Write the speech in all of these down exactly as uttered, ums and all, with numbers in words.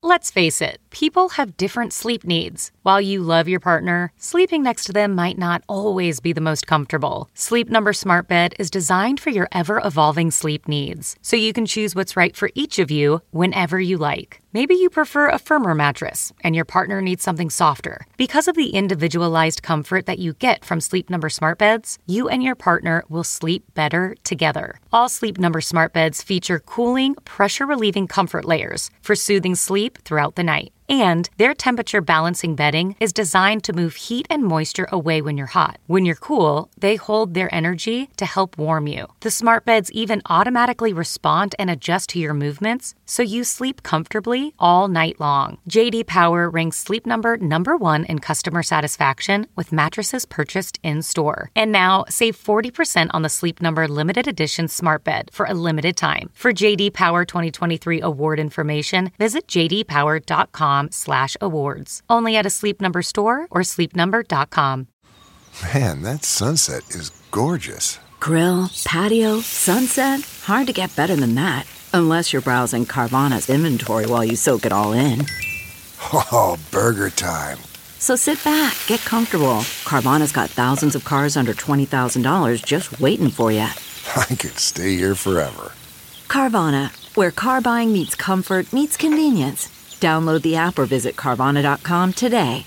Let's face it, people have different sleep needs. While you love your partner, sleeping next to them might not always be the most comfortable. Sleep Number Smart Bed is designed for your ever-evolving sleep needs, so you can choose what's right for each of you whenever you like. Maybe you prefer a firmer mattress and your partner needs something softer. Because of the individualized comfort that you get from Sleep Number Smart Beds, you and your partner will sleep better together. All Sleep Number Smart Beds feature cooling, pressure-relieving comfort layers for soothing sleep throughout the night. And their temperature balancing bedding is designed to move heat and moisture away when you're hot. When you're cool, they hold their energy to help warm you. The smart beds even automatically respond and adjust to your movements, so you sleep comfortably all night long. J D Power ranks Sleep Number number one in customer satisfaction with mattresses purchased in-store. And now, save forty percent on the Sleep Number limited edition smart bed for a limited time. For J D Power twenty twenty-three award information, visit j d power dot com slash awards. Only at a Sleep Number store or sleep number dot com. Man, that sunset is gorgeous. Grill, patio, sunset. Hard to get better than that. Unless you're browsing Carvana's inventory while you soak it all in. Oh, burger time. So sit back, get comfortable. Carvana's got thousands of cars under twenty thousand dollars just waiting for you. I could stay here forever. Carvana, where car buying meets comfort meets convenience. Download the app or visit Carvana dot com today.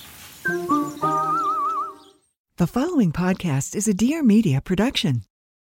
The following podcast is a Dear Media production.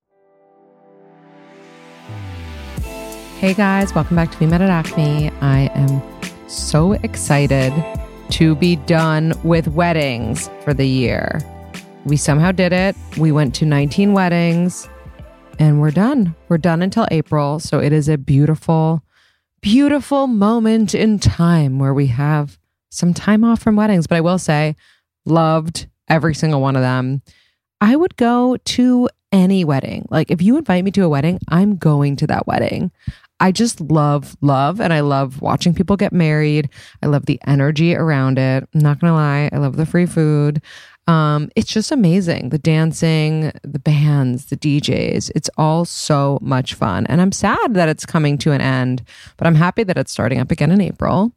Hey guys, welcome back to We Met at Acme. I am so excited to be done with weddings for the year. We somehow did it. We went to nineteen weddings and we're done. We're done until April. So it is a beautiful Beautiful moment in time where we have some time off from weddings. But I will say, loved every single one of them. I would go to any wedding. Like if you invite me to a wedding, I'm going to that wedding. I just love, love, and I love watching people get married. I love the energy around it. I'm not going to lie. I love the free food. Um, it's just amazing. The dancing, the bands, the D Js, it's all so much fun. And I'm sad that it's coming to an end, but I'm happy that it's starting up again in April.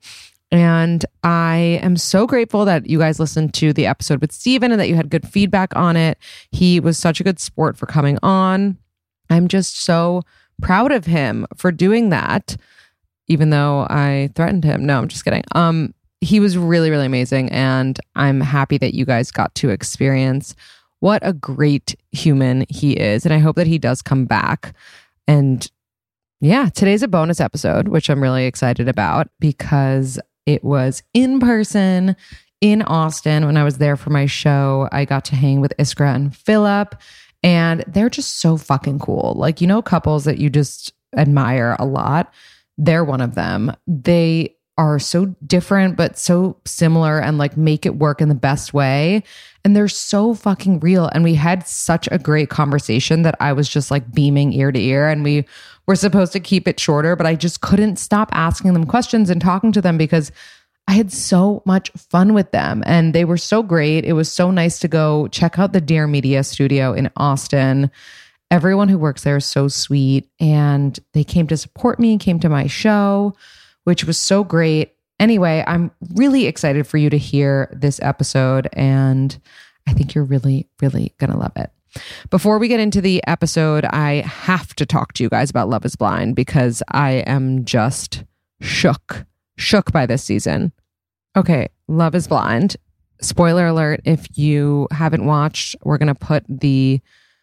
And I am so grateful that you guys listened to the episode with Steven and that you had good feedback on it. He was such a good sport for coming on. I'm just so proud of him for doing that, even though I threatened him. No, I'm just kidding. Um, He was really, really amazing. And I'm happy that you guys got to experience what a great human he is. And I hope that he does come back. And yeah, today's a bonus episode, which I'm really excited about because it was in person in Austin. When I was there for my show, I got to hang with Iskra and Philip. And they're just so fucking cool. Like, you know, couples that you just admire a lot. They're one of them. They are so different, but so similar and like make it work in the best way. And they're so fucking real. And we had such a great conversation that I was just like beaming ear to ear. And we were supposed to keep it shorter, but I just couldn't stop asking them questions and talking to them because I had so much fun with them. And they were so great. It was so nice to go check out the Dear Media studio in Austin. Everyone who works there is so sweet. And they came to support me, came to my show, which was so great. Anyway, I'm really excited for you to hear this episode, and I think you're really, really going to love it. Before we get into the episode, I have to talk to you guys about Love is Blind because I am just shook, shook by this season. Okay, Love is Blind. Spoiler alert, if you haven't watched, we're going to put the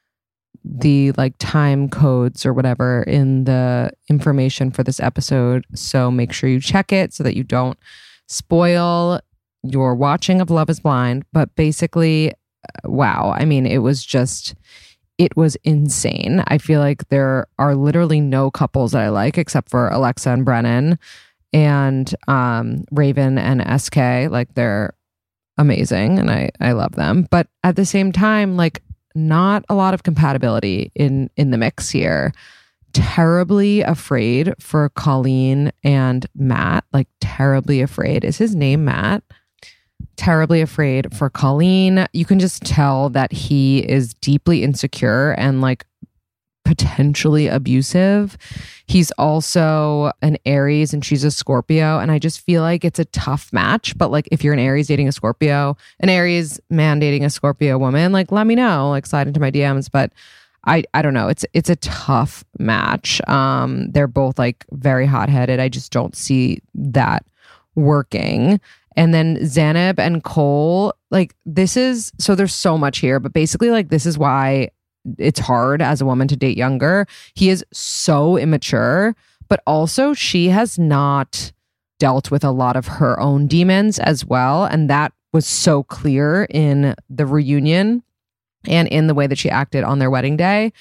the like time codes or whatever in the information for this episode. So make sure you check it so that you don't spoil your watching of Love is Blind. But basically, wow. I mean, it was just, it was insane. I feel like there are literally no couples that I like except for Alexa and Brennan and um, Raven and S K. Like they're amazing and I, I love them. But at the same time, like, not a lot of compatibility in in the mix here. Terribly afraid for Colleen and Matt. Like terribly afraid. Is his name Matt? Terribly afraid for Colleen. You can just tell that he is deeply insecure and like potentially abusive. He's also an Aries and she's a Scorpio. And I just feel like it's a tough match. But like if you're an Aries dating a Scorpio, an Aries man dating a Scorpio woman, like let me know, like slide into my D Ms. But I, I don't know. It's it's a tough match. Um, they're both like very hot-headed. I just don't see that working. And then Zanab and Cole, like this is, so there's so much here, but basically like this is why it's hard as a woman to date younger. He is so immature, but also she has not dealt with a lot of her own demons as well. And that was so clear in the reunion and in the way that she acted on their wedding day.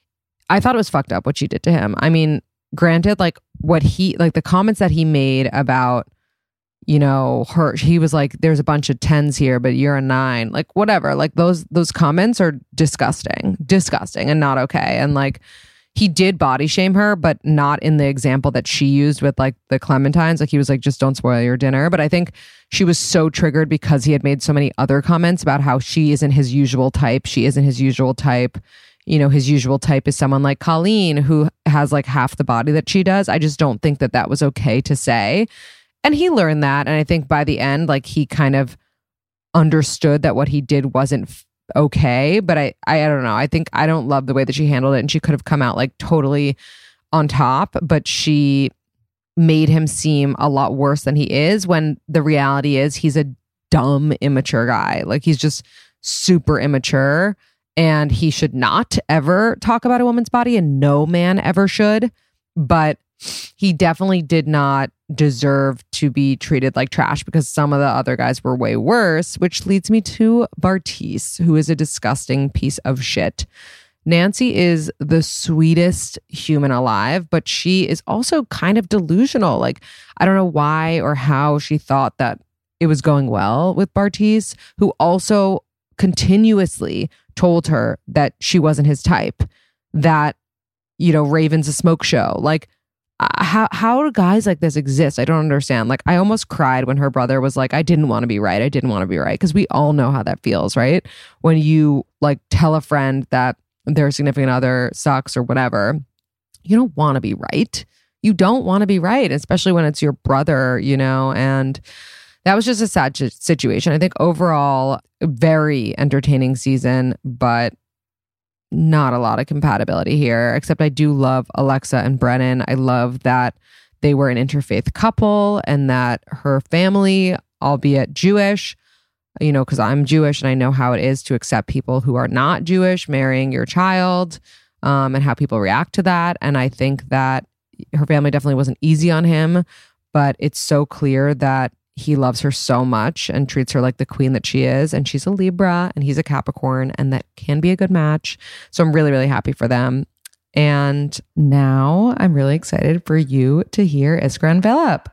I thought it was fucked up what she did to him. I mean, granted, like what he, like the comments that he made about, you know, her, he was like, there's a bunch of tens here, but you're a nine, like whatever. Like those, those comments are disgusting, disgusting and not okay. And like, he did body shame her, but not in the example that she used with like the Clementines. Like he was like, just don't spoil your dinner. But I think she was so triggered because he had made so many other comments about how she isn't his usual type. She isn't his usual type. You know, his usual type is someone like Colleen who has like half the body that she does. I just don't think that that was okay to say. And he learned that. And I think by the end, like he kind of understood that what he did wasn't f- okay. But I, I, I don't know. I think I don't love the way that she handled it. And she could have come out like totally on top, but she made him seem a lot worse than he is when the reality is he's a dumb, immature guy. Like he's just super immature and he should not ever talk about a woman's body and no man ever should. But he definitely did not deserve to be treated like trash because some of the other guys were way worse, which leads me to Bartise, who is a disgusting piece of shit. Nancy is the sweetest human alive, but she is also kind of delusional. Like, I don't know why or how she thought that it was going well with Bartise, who also continuously told her that she wasn't his type, that, you know, Raven's a smoke show. Like, How how do guys like this exist? I don't understand. Like, I almost cried when her brother was like, I didn't want to be right. I didn't want to be right. Because we all know how that feels, right? When you like tell a friend that their significant other sucks or whatever, you don't want to be right. You don't want to be right, especially when it's your brother, you know? And that was just a sad situation. I think overall, very entertaining season, but not a lot of compatibility here, except I do love Alexa and Brennan. I love that they were an interfaith couple and that her family, albeit Jewish, you know, because I'm Jewish and I know how it is to accept people who are not Jewish marrying your child, um, and how people react to that. And I think that her family definitely wasn't easy on him, but it's so clear that he loves her so much and treats her like the queen that she is. And she's a Libra and he's a Capricorn, and that can be a good match. So I'm really, really happy for them. And now I'm really excited for you to hear Iskra and Philip.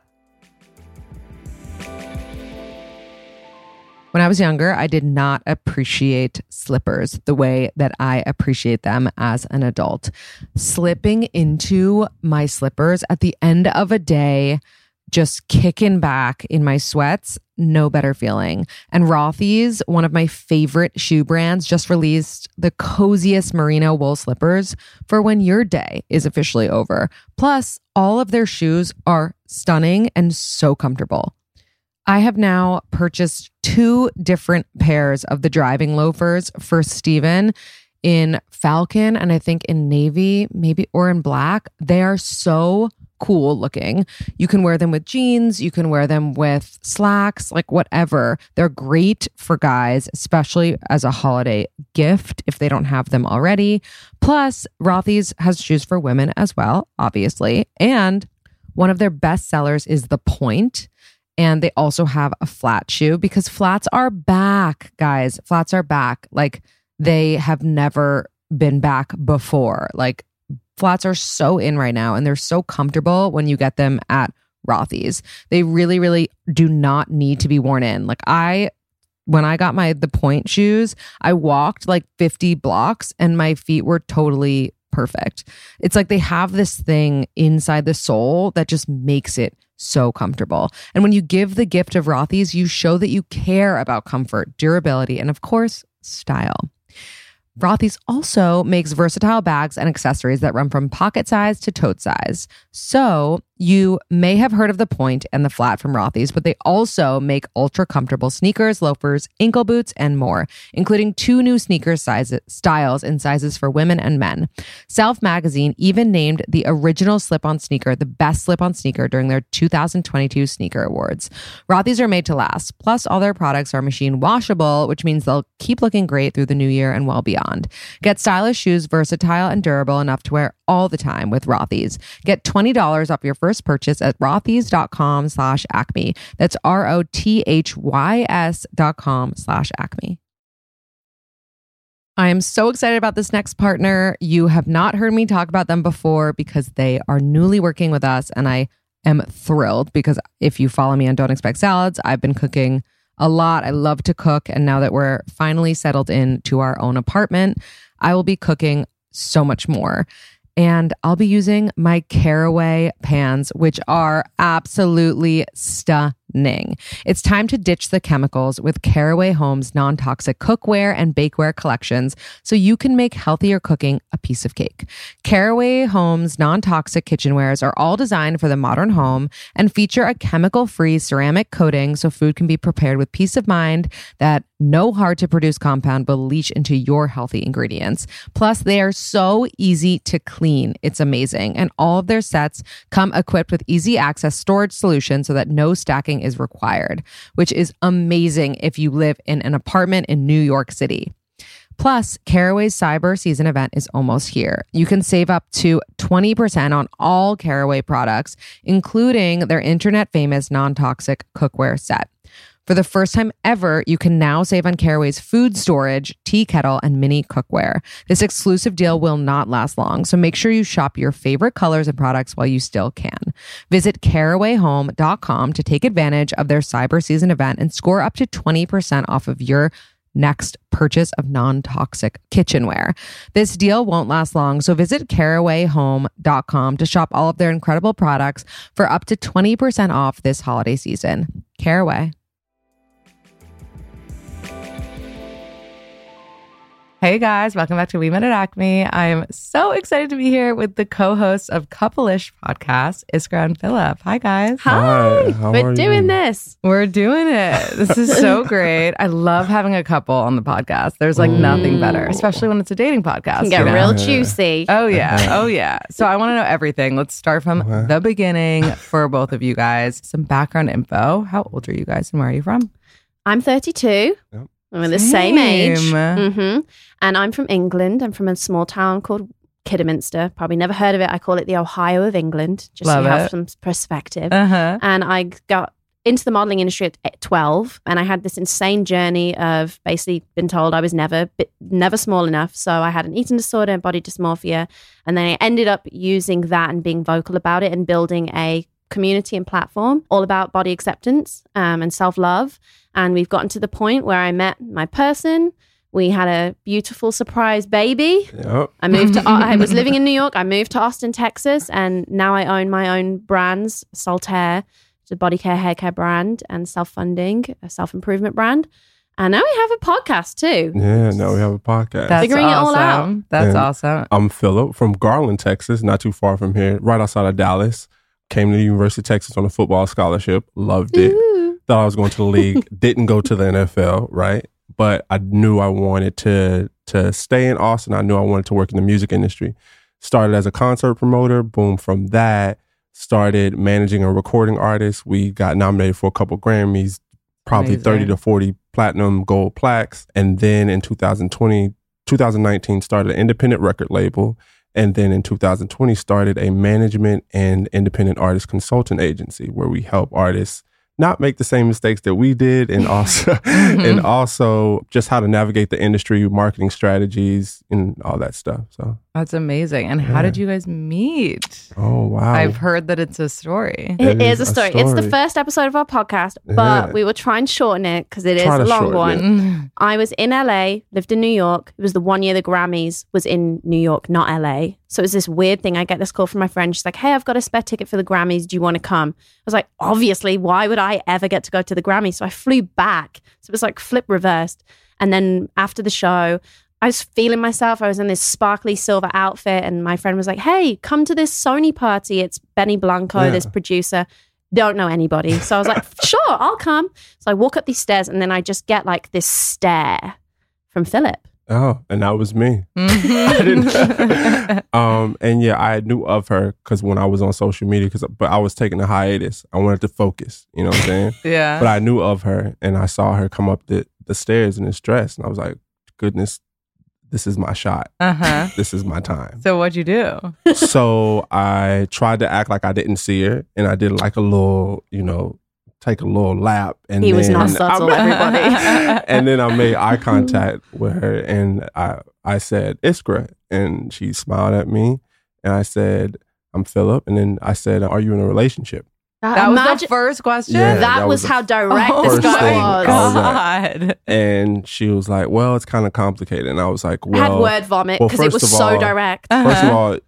When I was younger, I did not appreciate slippers the way that I appreciate them as an adult. Slipping into my slippers at the end of a day, just kicking back in my sweats, no better feeling. And Rothy's, one of my favorite shoe brands, just released the coziest merino wool slippers for when your day is officially over. Plus, all of their shoes are stunning and so comfortable. I have now purchased two different pairs of the driving loafers for Steven in Falcon and I think in navy, maybe, or in black. They are so cool looking. You can wear them with jeans. You can wear them with slacks, like whatever. They're great for guys, especially as a holiday gift if they don't have them already. Plus, Rothy's has shoes for women as well, obviously. And one of their best sellers is the Point. And they also have a flat shoe because flats are back, guys. Flats are back. Like they have never been back before. Like flats are so in right now and they're so comfortable when you get them at Rothy's. They really, really do not need to be worn in. Like I, when I got my, the Point shoes, I walked like fifty blocks and my feet were totally perfect. It's like they have this thing inside the sole that just makes it so comfortable. And when you give the gift of Rothy's, you show that you care about comfort, durability, and of course, style. Rothy's also makes versatile bags and accessories that run from pocket size to tote size. So you may have heard of the Point and the Flat from Rothy's, but they also make ultra comfortable sneakers, loafers, ankle boots, and more, including two new sneaker sizes, styles in sizes for women and men. Self Magazine even named the original slip-on sneaker the best slip-on sneaker during their two thousand twenty-two Sneaker Awards. Rothy's are made to last. Plus, all their products are machine washable, which means they'll keep looking great through the new year and well beyond. Get stylish shoes, versatile and durable enough to wear all the time with Rothy's. Get twenty dollars off your first purchase at rothys.com slash acme. That's R-O-T-H-Y-S dot com slash acme. I am so excited about this next partner. You have not heard me talk about them before because they are newly working with us, and I am thrilled because if you follow me on Don't Expect Salads, I've been cooking a lot. I love to cook, and now that we're finally settled into our own apartment, I will be cooking so much more. And I'll be using my Caraway pans, which are absolutely stunning. It's time to ditch the chemicals with Caraway Home's non-toxic cookware and bakeware collections so you can make healthier cooking a piece of cake. Caraway Home's non-toxic kitchenwares are all designed for the modern home and feature a chemical-free ceramic coating so food can be prepared with peace of mind that no hard-to-produce compound will leach into your healthy ingredients. Plus, they are so easy to clean. It's amazing. And all of their sets come equipped with easy access storage solutions so that no stacking is required, which is amazing if you live in an apartment in New York City. Plus, Caraway's Cyber Season event is almost here. You can save up to twenty percent on all Caraway products, including their internet-famous non-toxic cookware set. For the first time ever, you can now save on Caraway's food storage, tea kettle, and mini cookware. This exclusive deal will not last long, so make sure you shop your favorite colors and products while you still can. Visit caraway home dot com to take advantage of their Cyber Season event and score up to twenty percent off of your next purchase of non-toxic kitchenware. This deal won't last long, so visit caraway home dot com to shop all of their incredible products for up to twenty percent off this holiday season. Caraway. Hey guys, welcome back to We Met at Acme. I'm so excited to be here with the co-hosts of Couple-ish podcast, Iskra and Philip. Hi guys. Hi. Hi. We're doing you? this. We're doing it. This is so great. I love having a couple on the podcast. There's like mm. nothing better, especially when it's a dating podcast. Can get you know? real juicy. Oh yeah. Oh yeah. So I want to know everything. Let's start from okay. the beginning for both of you guys. Some background info. How old are you guys and where are you from? I'm thirty-two. Yep. We're the same, same age. Mm-hmm. And I'm from England. I'm from a small town called Kidderminster. Probably never heard of it. I call it the Ohio of England, just Love so you it. have some perspective. Uh-huh. And I got into the modeling industry at twelve. And I had this insane journey of basically been told I was never never small enough. So I had an eating disorder and body dysmorphia. And then I ended up using that and being vocal about it and building a community and platform all about body acceptance um, and self-love. And we've gotten to the point where I met my person. We had a beautiful surprise baby. Yep. I moved to, I was living in New York. I moved to Austin, Texas, and now I own my own brands, Saltaire, it's a body care, hair care brand, and Self-Funding, a self-improvement brand. And now we have a podcast too. Yeah, now we have a podcast. That's Figuring awesome. it all out. That's and awesome. I'm Philip from Garland, Texas, not too far from here, right outside of Dallas. Came to the University of Texas on a football scholarship. Loved it. Ooh. Thought I was going to the league. Didn't go to the N F L, right? But I knew I wanted to to stay in Austin. I knew I wanted to work in the music industry. Started as a concert promoter. Boom. From that, started managing and recording artists. We got nominated for a couple Grammys, probably Amazing. thirty to forty platinum gold plaques. And then in two thousand twenty, two thousand nineteen, started an independent record label. And then in two thousand twenty, started a management and independent artist consultant agency where we help artists not make the same mistakes that we did, and also mm-hmm. and also just how to navigate the industry, marketing strategies, and all that stuff. So that's amazing. And how yeah. did you guys meet? Oh wow! I've heard that it's a story. It, it is, is a, story. a story. It's the first episode of our podcast, but yeah. we will try and shorten it because it try is a long one. It. I was in L A, lived in New York. It was the one year the Grammys was in New York, not L A. So it was this weird thing. I get this call from my friend. She's like, hey, I've got a spare ticket for the Grammys. Do you want to come? I was like, obviously, why would I ever get to go to the Grammys? So I flew back. So it was like flip reversed. And then after the show, I was feeling myself. I was in this sparkly silver outfit, and my friend was like, hey, come to this Sony party. It's Benny Blanco, Yeah. this producer. Don't know anybody. So I was like, sure, I'll come. So I walk up these stairs, and then I just get like this stare from Philip. Oh, and that was me. Mhm. I didn't. um, and yeah, I knew of her because when I was on social media, because but I was taking a hiatus. I wanted to focus. You know what I'm saying? Yeah. But I knew of her, and I saw her come up the, the stairs in this dress, and I was like, goodness, this is my shot. Uh-huh. This is my time. So what'd you do? So I tried to act like I didn't see her, and I did like a little, you know, take a little lap. And He was then not subtle, I- everybody. And then I made eye contact with her, and I I said, Iskra, and she smiled at me, and I said, I'm Philip, and then I said, are you in a relationship? That was Imagine- the first question? Yeah, that, that was was the how direct Oh this first guy thing. was. I was like- God. And she was like, well, it's kind of complicated. And I was like, I well, had word vomit well, because it was first of so all- direct. Uh, first of Uh-huh. all,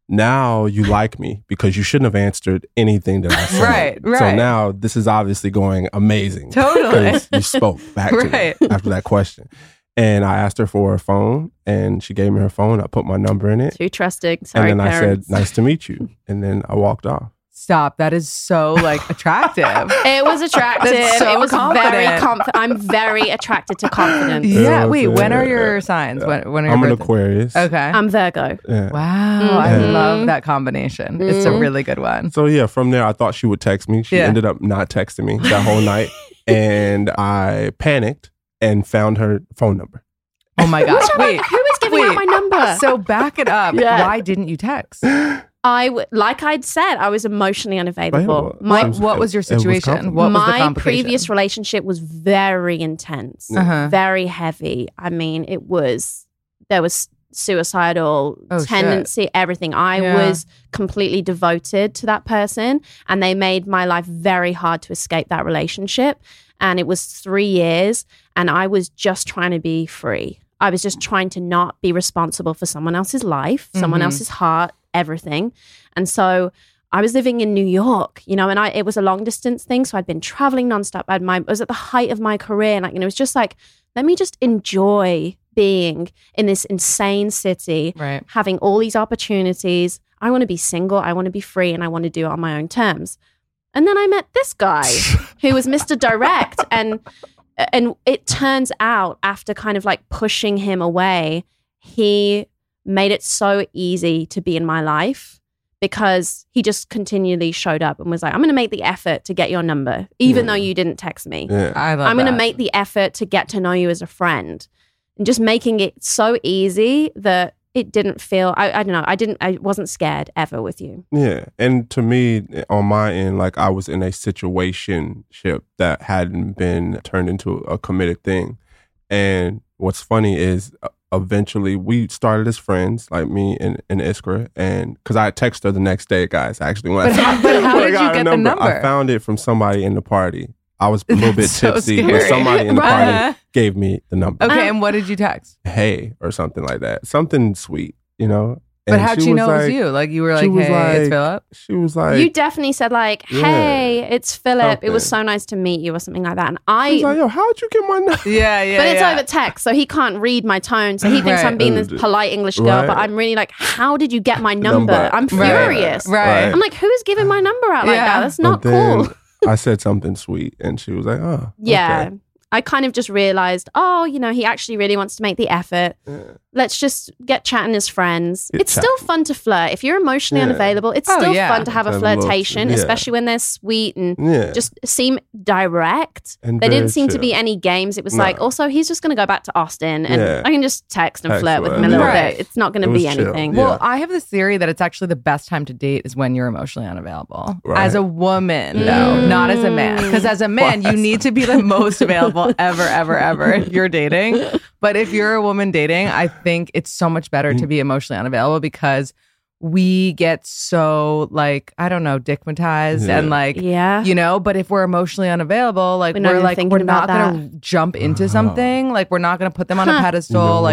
now you like me because you shouldn't have answered anything that I said. Right, right. So now this is obviously going amazing. Totally. 'Cause you spoke back to Right. me after that question. And I asked her for her phone, and she gave me her phone. I put my number in it. Too trusting. Sorry, and then parents. I said, nice to meet you. And then I walked off. Stop. That is so like attractive. It was attractive. That's so it was confident. very confident. I'm very attracted to confidence. yeah. Yeah, Wait, when are yeah. your signs? When, when are your I'm an birthdays? Aquarius. Okay. I'm Virgo. Yeah. Wow. I Mhm. love that combination. It's a Mhm. really good one. So yeah, from there I thought she would text me. She Yeah. ended up not texting me that whole night, and I panicked and found her phone number. Oh my gosh. Wait. Who was giving out Wait. my number? So back it up. Yeah. Why didn't you text? I, w- like I'd said, I was emotionally unavailable. Well, My it was- What was your it was situation? complicated. What was the my complication? previous relationship was very intense, Uh-huh. very heavy. I mean, it was there was suicidal Oh, shit. tendency, everything. I Yeah. was completely devoted to that person, and they made my life very hard to escape that relationship. And it was three years, and I was just trying to be free. I was just trying to not be responsible for someone else's life, someone Mhm. else's heart, everything. And so I was living in New York, you know, and I it was a long distance thing. So I'd been traveling nonstop. I'd my, I was at the height of my career. And like, you know, it was just like, let me just enjoy being in this insane city, Right. having all these opportunities. I want to be single. I want to be free, and I want to do it on my own terms. And then I met this guy who was Mister Direct. And and it turns out, after kind of like pushing him away, he made it so easy to be in my life because he just continually showed up and was like, I'm going to make the effort to get your number, even Yeah. though you didn't text me. Yeah. I love I'm going to that. make the effort to get to know you as a friend. And just making it so easy that it didn't feel, I, I don't know, I didn't, I wasn't scared ever with you. Yeah. And to me, on my end, like I was in a situationship that hadn't been turned into a committed thing. And what's funny is uh, eventually we started as friends, like me and, and Iskra. And because I texted her the next day, guys, actually. When But I, how- but how when I did you got her get the number? I found it from somebody in the party. I was a little bit That's so tipsy, scary. but somebody in the Right. party gave me the number. Okay, and what did you text? Hey, or something like that. Something sweet, you know? But And how'd she she know was it was like- you? Like you were she like, was hey, it's like- Philip? She was like, you definitely said like, Yeah. hey, it's Philip. It was so Something. nice to meet you or something like that. And she I, was like, yo, how'd you get my number? Yeah, yeah. but it's yeah. over text, so he can't read my tone. So he thinks Right. I'm being this polite English girl, Right. but I'm really like, how did you get my number? Number. I'm Right. furious. Right. I'm like, who's giving my number out like Yeah. that? That's not But then cool. I said something sweet, and she was like, oh. Yeah. okay. I kind of just realized, oh, you know, he actually really wants to make the effort. Yeah. Let's just get chatting as friends. Get it's still fun to flirt. If you're emotionally Yeah. unavailable, it's Oh, still yeah. fun to have a Have a little- flirtation, yeah. especially when they're sweet and Yeah. just seem direct. And There very didn't seem to chill. be any games. It was No. like, also, he's just going to go back to Austin and Yeah. I can just text and Text flirt with with him a him. little Right. bit. It's not going It to was be chill. anything. Yeah. Well, I have this theory that it's actually the best time to date is when you're emotionally unavailable. Right. As a woman, Mm. though, not as a man. Because as a man, you Well, need to be the most available ever, ever, ever if you're dating. But if you're a woman dating, I think it's so much better Mm. to be emotionally unavailable because we get so, like, I don't know, dickmatized Yeah. and like, Yeah. you know, but if we're emotionally unavailable, like We're not we're even like thinking we're not about gonna jump into something. Like we're not gonna put them on a Huh. pedestal. You know like what?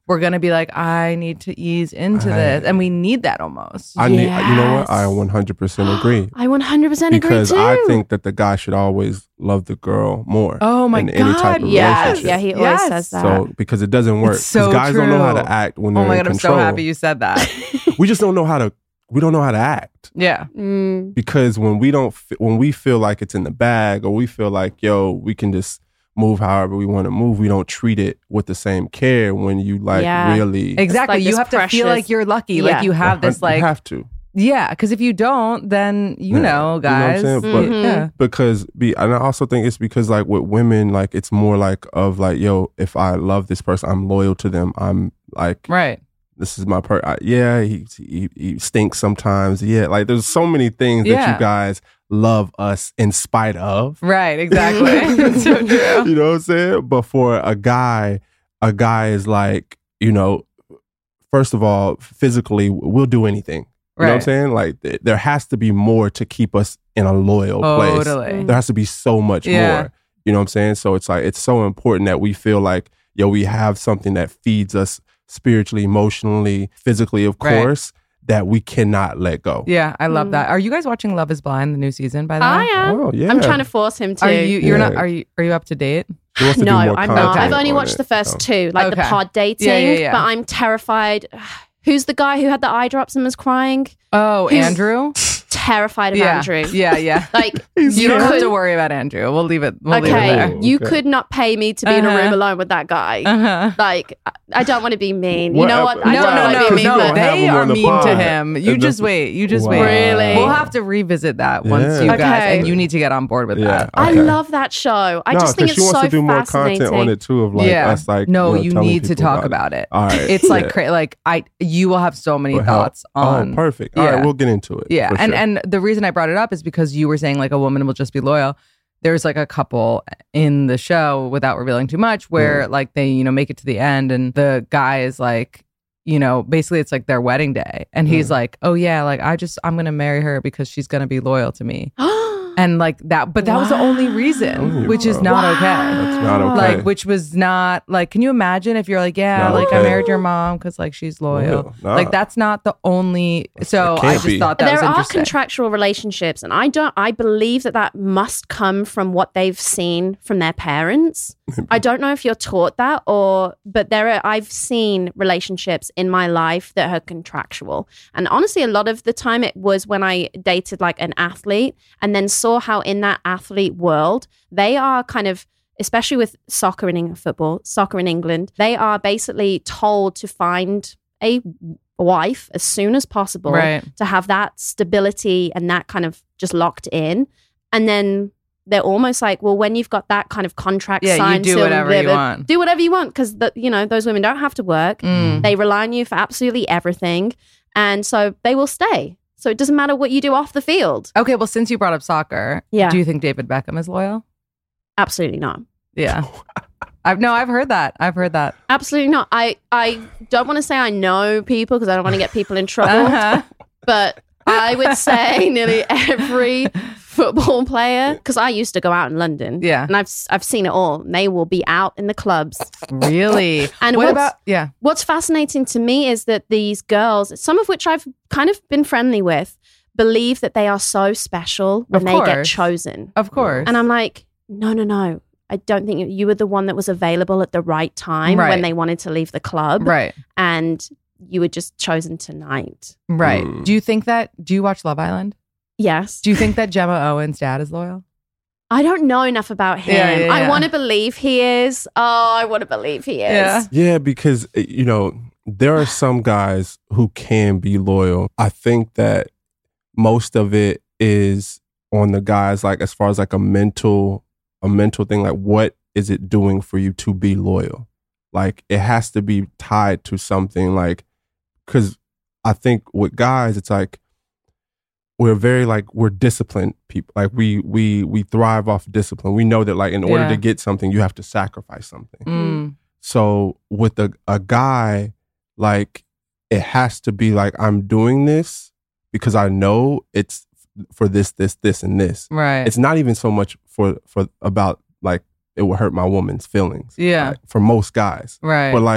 we're going to be like, I need to ease into I- this. And we need that almost. I need, you know what? Yes. I one hundred percent agree. I one hundred percent agree Because too. I think that the guy should always love the girl more. Oh my in any type God, of yeah, relationship. yeah, he always Yes. says that. So because it doesn't work. It's so Because guys don't know how true. to act when they're Oh my in God, I'm control. so happy you said that. We just don't know how to. We don't know how to act. Yeah. Mm. Because when we don't, f- when we feel like it's in the bag, or we feel like, yo, we can just move however we want to move, we don't treat it with the same care. When you like Yeah. really, Exactly. like you this have to feel precious- like you're lucky. Yeah. Like you have this like, you have to. yeah. Because if you don't, then you Yeah. know, guys. You know what I'm saying? But- Mhm. yeah. Because be, and I also think it's because like with women, like it's more like of like, yo, if I love this person, I'm loyal to them. I'm like, Right. this is my per. I, yeah, he, he he stinks sometimes. Yeah, like there's so many things that Yeah. you guys love us in spite of. Right. Exactly. It's so true. You know what I'm saying? But for a guy, a guy is like, you know, first of all, physically, we'll do anything. You know what I'm Right. saying? Like th- there has to be more to keep us in a loyal place. Totally. There has to be so much Yeah. more. You know what I'm saying? So it's like it's so important that we feel like, yo, we have something that feeds us spiritually, emotionally, physically, of Right. course, that we cannot let go. Yeah, I love Mm. that. Are you guys watching Love Is Blind, the new season? By the way, I am. Oh, yeah. I'm trying to force him to. Are you? You're Yeah. not. Are you? Are you up to date? She wants to do No, more I'm content not. I've only on watched it, the first so. two, like the Okay. pod dating. Yeah, yeah, yeah. But I'm terrified. Who's the guy who had the eye drops and was crying? Oh, Who's- Andrew. Terrified of yeah. Andrew. Yeah, yeah. Like You don't have could- to worry about Andrew. We'll leave it. We'll leave it okay, there. you Okay. could not pay me to be in a Uh-huh. room alone with that guy. Uh-huh. Like, I- I don't want to be mean. You What- know what? I No, don't no, want no, to be mean. no. We'll have They him are on the mean to pod. him. You And just that's- wait. You just Wow. wait. Really? We'll have to revisit that once Yeah. you guys, Okay. and you need to get on board with Yeah. that. I Okay. love that show. I No, just think 'cause it's she wants so to do more fascinating. content on it too. Of like yeah. us, like no, you, know, you telling need to people talk about it. All right, It's like yeah. cra- like I. You will have so many Will help. thoughts on. Oh, perfect. All Yeah. right, we'll get into it. Yeah, for and sure. and the reason I brought it up is because you were saying like a woman will just be loyal. There's like a couple in the show, without revealing too much, where like they you know make it to the end, and the guy is like, you know, basically it's like their wedding day, and he's like, oh yeah, like I just I'm gonna marry her because she's gonna be loyal to me, and like that. But that was the only reason, Ooh, which is wow. not okay. That's not okay. Like, which was not like, can you imagine if you're like, yeah, Not like okay. I married your mom because like she's loyal. Loyal. Nah. Like that's not the only. So It I can't just be. thought that there was are interesting. contractual relationships, and I don't. I believe that that must come from what they've seen from their parents. I don't know if you're taught that, or but there are. I've seen relationships in my life that are contractual, and honestly, a lot of the time it was when I dated like an athlete, and then saw how in that athlete world they are kind of. Especially with soccer in Eng- football, soccer in England, they are basically told to find a wife as soon as possible Right. to have that stability and that kind of just locked in. And then they're almost like, well, when you've got that kind of contract Yeah, you signed, do till whatever they're- you want. do whatever you want, because you know those women don't have to work. Mm. They rely on you for absolutely everything, and so they will stay. So it doesn't matter what you do off the field. Okay, well, since you brought up soccer, Yeah. do you think David Beckham is loyal? Absolutely not. Yeah. I've no, I've heard that. I've heard that. Absolutely not. I, I don't want to say I know people because I don't want to get people in trouble. Uh-huh. But I would say nearly every football player, because I used to go out in London, Yeah. and I've I've seen it all. And they will be out in the clubs. Really? And what what's- about yeah? What's fascinating to me is that these girls, some of which I've kind of been friendly with, believe that they are so special when Of they get course. chosen. Of course. And I'm like, no, no, no. I don't think you, you were the one that was available at the right time Right. when they wanted to leave the club. right. And you were just chosen tonight. Right. Mm. Do you think that? Do you watch Love Island? Yes. Do you think that Gemma Owen's dad is loyal? I don't know enough about him. Yeah, yeah, I yeah. want to believe he is. Oh, I want to believe he is. Yeah. Yeah, because uh, you know there are some guys who can be loyal. I think that most of it is on the guys, like as far as like a mental, a mental thing. Like, what is it doing for you to be loyal? Like, it has to be tied to something. Like, because I think with guys, it's like we're very like we're disciplined people. Like we we we thrive off discipline. We know that like in order Yeah. to get something, you have to sacrifice something. Mm. So with a, a guy, like it has to be like, I'm doing this because I know it's for this, this, this, and this. Right. It's not even so much for, for about like, it will hurt my woman's feelings. Yeah. like, for most guys. right. But like,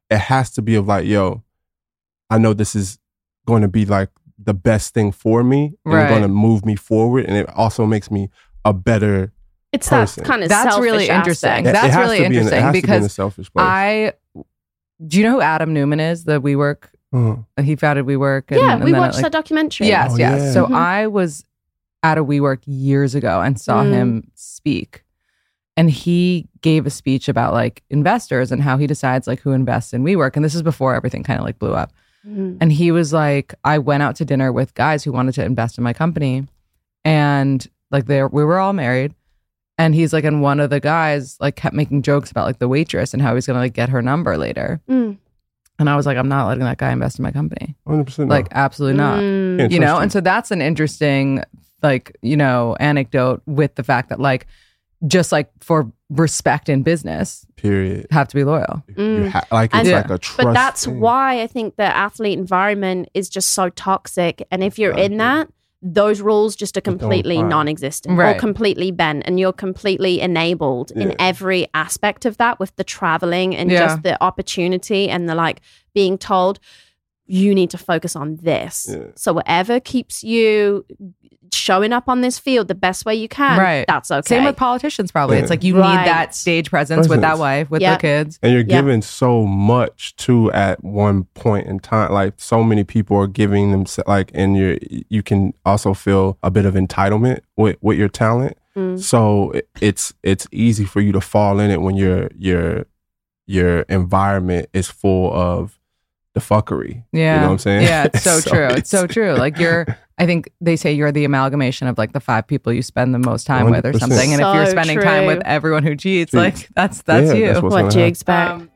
it has to be of like, yo, I know this is going to be like the best thing for me and Right. going to move me forward. And it also makes me a better It's person. that kind of That's selfish really interesting. aspect. It- it That's has really to be in- it interesting has to be in because a selfish place. I, do you know who Adam Newman is? The WeWork, Uh-huh. he founded WeWork. And, Yeah, and we then it, watched like- that documentary. Yes, Oh, yes. yeah. So Mhm. I was at a WeWork years ago and saw Mm. him speak. And he gave a speech about like investors and how he decides like who invests in WeWork. And this is before everything kind of like blew up. Mhm. And he was like, I went out to dinner with guys who wanted to invest in my company. And like they we were all married. And he's like, and one of the guys like kept making jokes about like the waitress and how he's gonna like get her number later. Mm. And I was like, I'm not letting that guy invest in my company. one hundred percent Like, absolutely not. Mm. Can't You trust know, you. and so that's an interesting, like, you know, anecdote with the fact that, like, just like for respect in business, Period. have to be loyal. You Mm. ha- like And- it's Yeah. like a trust. But that's thing. why I think the athlete environment is just so toxic. And if you're in Exactly. that, those rules just are don't completely apply. non-existent Right. or completely bent, and you're completely enabled in Yeah. every aspect of that with the traveling and Yeah. just the opportunity and the like being told you need to focus on this. Yeah. So whatever keeps you showing up on this field the best way you can, Right. that's okay. Same with politicians, probably. Yeah. It's like you Right. need that stage presence with that Presence. wife, with Yeah. the kids. And you're Yeah. giving so much too at one point in time. Like so many people are giving them like, and you you can also feel a bit of entitlement with, with your talent. Mm. So it- it's it's easy for you to fall in it when your your your environment is full of the fuckery. Yeah. You know what I'm saying? Yeah, it's so, So true. It's so true. Like you're, I think they say you're the amalgamation of like the five people you spend the most time with or one hundred percent. something. And if you're So spending time true. with everyone who cheats, Cheats. like that's, that's Yeah, you. that's what's What gonna do you happen. expect? Um,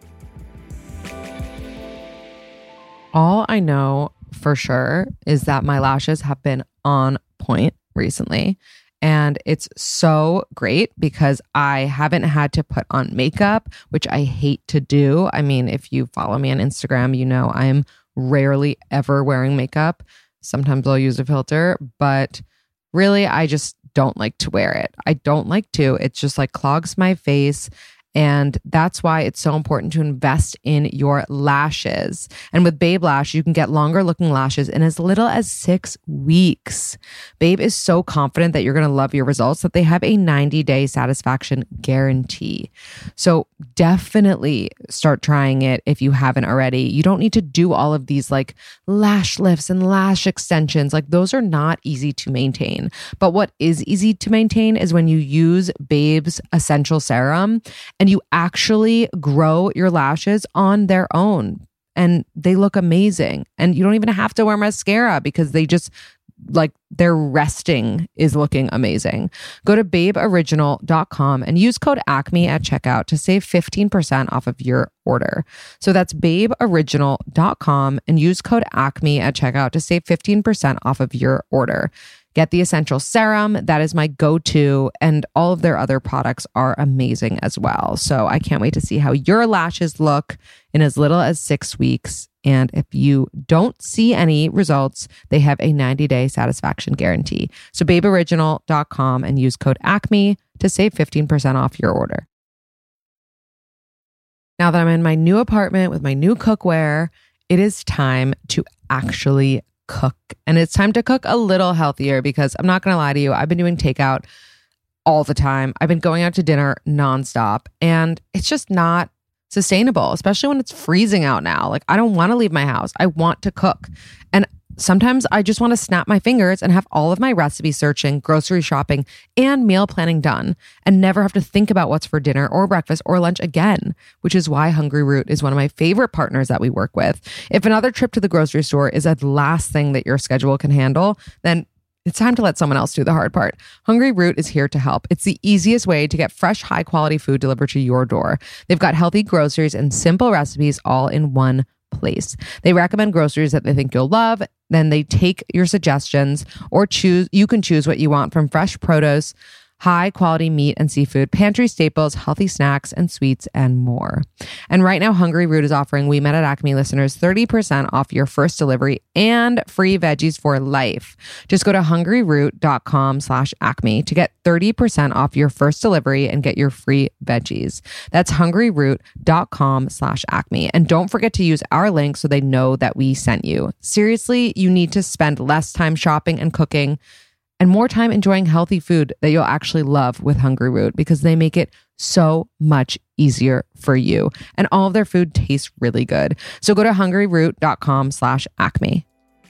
all I know for sure is that my lashes have been on point recently. And it's so great because I haven't had to put on makeup, which I hate to do. I mean, if you follow me on Instagram, you know I'm rarely ever wearing makeup. Sometimes I'll use a filter, but really, I just don't like to wear it. I don't like to. It just like clogs my face. And that's why it's so important to invest in your lashes. And with Babe Lash, you can get longer looking lashes in as little as six weeks. Babe is so confident that you're going to love your results that they have a ninety day satisfaction guarantee. So definitely start trying it if you haven't already. You don't need to do all of these like lash lifts and lash extensions. Like those are not easy to maintain. But what is easy to maintain is when you use Babe's Essential Serum and you actually grow your lashes on their own. And they look amazing. And you don't even have to wear mascara because they just like their resting is looking amazing. Go to babe original dot com and use code ACME at checkout to save fifteen percent off of your order. So that's babe original dot com and use code ACME at checkout to save fifteen percent off of your order. Get the Essential Serum. That is my go-to. And all of their other products are amazing as well. So I can't wait to see how your lashes look in as little as six weeks. And if you don't see any results, they have a ninety day satisfaction guarantee. So babe original dot com and use code ACME to save fifteen percent off your order. Now that I'm in my new apartment with my new cookware, it is time to actually cook. And it's time to cook a little healthier because I'm not going to lie to you, I've been doing takeout all the time. I've been going out to dinner nonstop and it's just not sustainable, especially when it's freezing out now. Like I don't want to leave my house. I want to cook. And sometimes I just want to snap my fingers and have all of my recipe searching, grocery shopping, and meal planning done and never have to think about what's for dinner or breakfast or lunch again, which is why Hungry Root is one of my favorite partners that we work with. If another trip to the grocery store is the last thing that your schedule can handle, then it's time to let someone else do the hard part. Hungry Root is here to help. It's the easiest way to get fresh, high-quality food delivered to your door. They've got healthy groceries and simple recipes all in one place. They recommend groceries that they think you'll love. Then they take your suggestions or choose. You can choose what you want from fresh produce, high quality meat and seafood, pantry staples, healthy snacks and sweets, and more. And right now, Hungry Root is offering We Met at Acme listeners thirty percent off your first delivery and free veggies for life. Just go to hungryroot.com slash acme to get thirty percent off your first delivery and get your free veggies. That's hungryroot.com slash acme. And don't forget to use our link so they know that we sent you. Seriously, you need to spend less time shopping and cooking and more time enjoying healthy food that you'll actually love with Hungry Root, because they make it so much easier for you. And all of their food tastes really good. So go to hungryroot.com slash acme.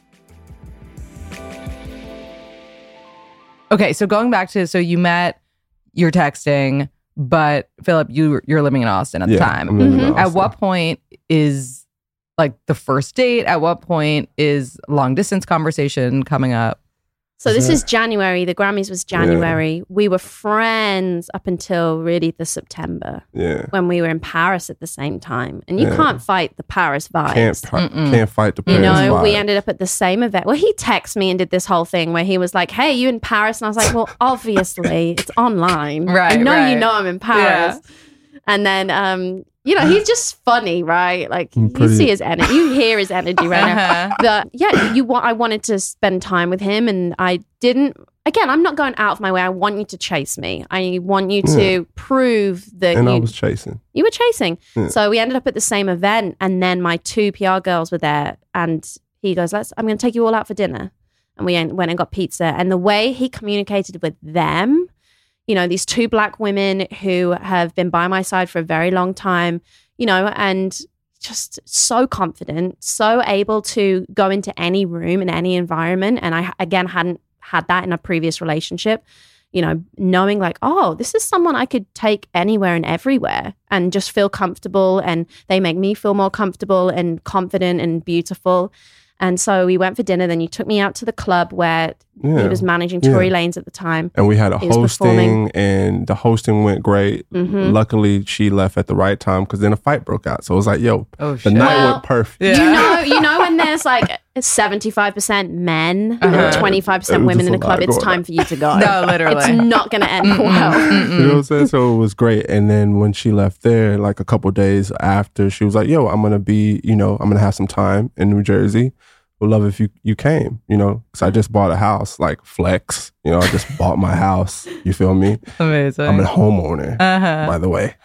Okay, so going back to, so you met, you're texting, but Philip, you, you're living in Austin at Yeah, the time. I'm living in At Austin. what point is like the first date? At what point is long distance conversation coming up? So this Yeah. is January. The Grammys was January. We were friends up until really the September Yeah. when we were in Paris at the same time. And you Yeah. can't fight the Paris vibes. Can't par- can't fight the You Paris know, we vibe. ended up at the same event. Well, he texted me and did this whole thing where he was like, "Hey, you in Paris?" And I was like, "Well, obviously, it's online. Right, I know right. you know I'm in Paris." And then, um, you know, he's just funny, right? Like I'm you pretty- see his energy, you hear his energy right Uh-huh. now. But yeah, you want. I wanted to spend time with him, and I didn't. Again, I'm not going out of my way. I want you to chase me. I want you to Yeah. prove that and you I was chasing. you were chasing. Yeah. So we ended up at the same event, and then my two P R girls were there, and he goes, "Let's. I'm going to take you all out for dinner," and we went and got pizza. And the way he communicated with them, you know, these two black women who have been by my side for a very long time, you know, and just so confident, so able to go into any room in any environment. And I again hadn't had that in a previous relationship. You know, knowing like, oh, this is someone I could take anywhere and everywhere and just feel comfortable, and they make me feel more comfortable and confident and beautiful. And so we went for dinner. Then you took me out to the club where Yeah. he was managing Yeah. Tory Lanez at the time. And we had a He was hosting, performing. and the hosting went great. Mhm. Luckily, she left at the right time, because then a fight broke out. So it was like, yo, Oh, the shit. night Well, went perfect. Yeah. You know, you know when there's like seventy-five percent men Uh-huh. and twenty-five It percent was women just in a a club, lot it's going time on. for you to go. No, literally. It's not going to end well. You know what I'm saying? So it was great. And then when she left there, like a couple days after, she was like, yo, I'm going to be, you know, I'm going to have some time in New Jersey. Would love if you, you came, you know, because I just bought a house, like flex. You know, I just bought my house. You feel me? Amazing. I'm a homeowner, Uh-huh. by the way.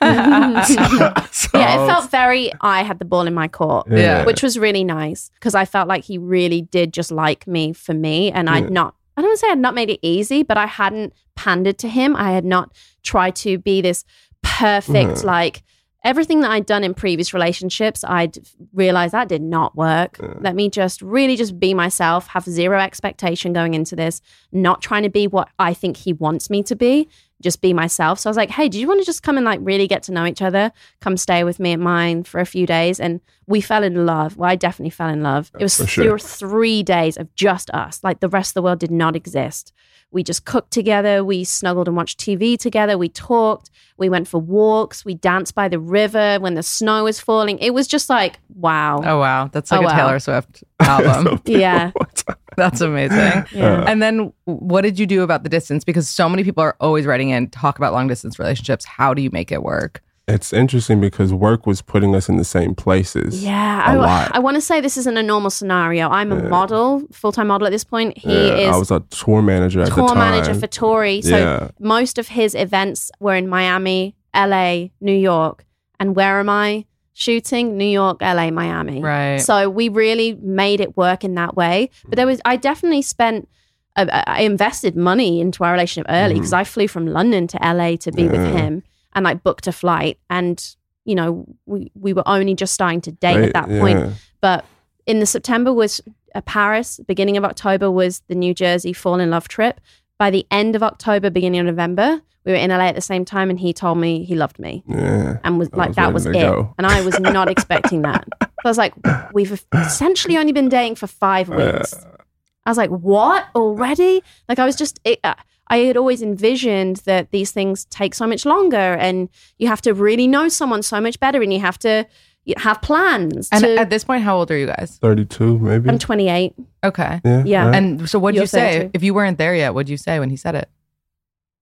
So- Yeah, it felt very, I had the ball in my court, Yeah. which was really nice because I felt like he really did just like me for me. And I'd Yeah. not, I don't want to say I'd not made it easy, but I hadn't pandered to him. I had not tried to be this perfect, Mhm. like, everything that I'd done in previous relationships, I'd realized that did not work. Let me just really just be myself, have zero expectation going into this, not trying to be what I think he wants me to be, just be myself. So I was like, hey, do you want to just come and like really get to know each other? Come stay with me at mine for a few days. And we fell in love. Well, I definitely fell in love. It was For sure. there were three days of just us. Like the rest of the world did not exist. We just cooked together. We snuggled and watched T V together. We talked. We went for walks. We danced by the river when the snow was falling. It was just like, wow. Oh, wow. That's like Oh, a wow. Taylor Swift album. Yeah. That's amazing. Yeah. And then what did you do about the distance? Because so many people are always writing in, talk about long distance relationships. How do you make it work? It's interesting because work was putting us in the same places. Yeah, a I, lot. I want to say this isn't a normal scenario. I'm a model, full time model at this point. He Yeah, is I was a tour manager at the tour time. manager for Tory. So Yeah. most of his events were in Miami, L A, New York. And where am I shooting? New York, L A, Miami. Right. So we really made it work in that way. But there was, I definitely spent, uh, I invested money into our relationship early because I flew from London to L A to be with Mm-hmm. Yeah. him and like booked a flight. And, you know, we, we were only just starting to date Right, at that point. yeah. But in the September was uh, Paris. Beginning of October was the New Jersey fall in love trip. By the end of October, beginning of November, we were in L A at the same time, and he told me he loved me Yeah. and was I like, was that ready was to it. go. And I was not expecting that. So I was like, we've essentially only been dating for five weeks. I was like, what already? Like I was just, it, uh, I had always envisioned that these things take so much longer, and you have to really know someone so much better, and you have to you have plans. And to, at this point, how old are you guys? thirty-two, maybe. I'm twenty-eight. Okay. yeah. Yeah. right? And so what'd You're you say? thirty-two. If you weren't there yet, what'd you say when he said it?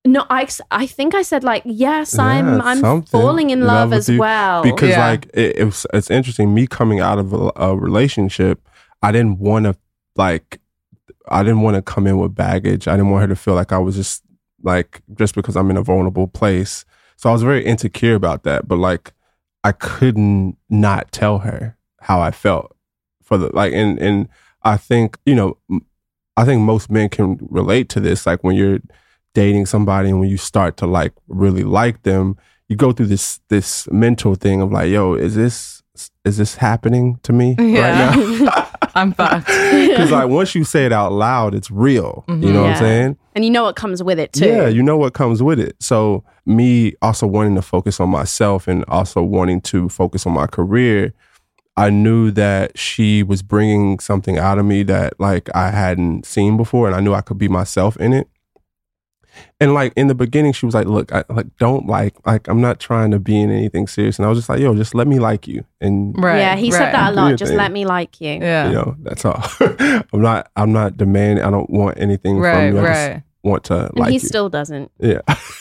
No, I, I think I said like, yes, Yeah, I'm I'm something. falling in love, with as you. well. Because Yeah. like it, it was, it's interesting. Me coming out of a, a relationship, I didn't want to like, I didn't want to come in with baggage. I didn't want her to feel like I was just like just because I'm in a vulnerable place. So I was very insecure about that. But like, I couldn't not tell her how I felt for the like, and and I think you know, I think most men can relate to this. Like when you're dating somebody and when you start to like really like them, you go through this this mental thing of like, yo, is this is this happening to me Yeah. right now? I'm fucked. Because like once you say it out loud, it's real. You know what I'm Yeah. saying? And you know what comes with it too. Yeah, you know what comes with it. So me also wanting to focus on myself and also wanting to focus on my career, I knew that she was bringing something out of me that like I hadn't seen before, and I knew I could be myself in it. And like in the beginning, she was like, "Look, I like don't like like I'm not trying to be in anything serious." And I was just like, "Yo, just let me like you." And Right. yeah, he right. said that a Do lot. your Just thing. let me like you. Yeah. you know, that's all. I'm not I'm not demanding. I don't want anything Right. from you. I Right. just want to And like he you. still doesn't. Yeah,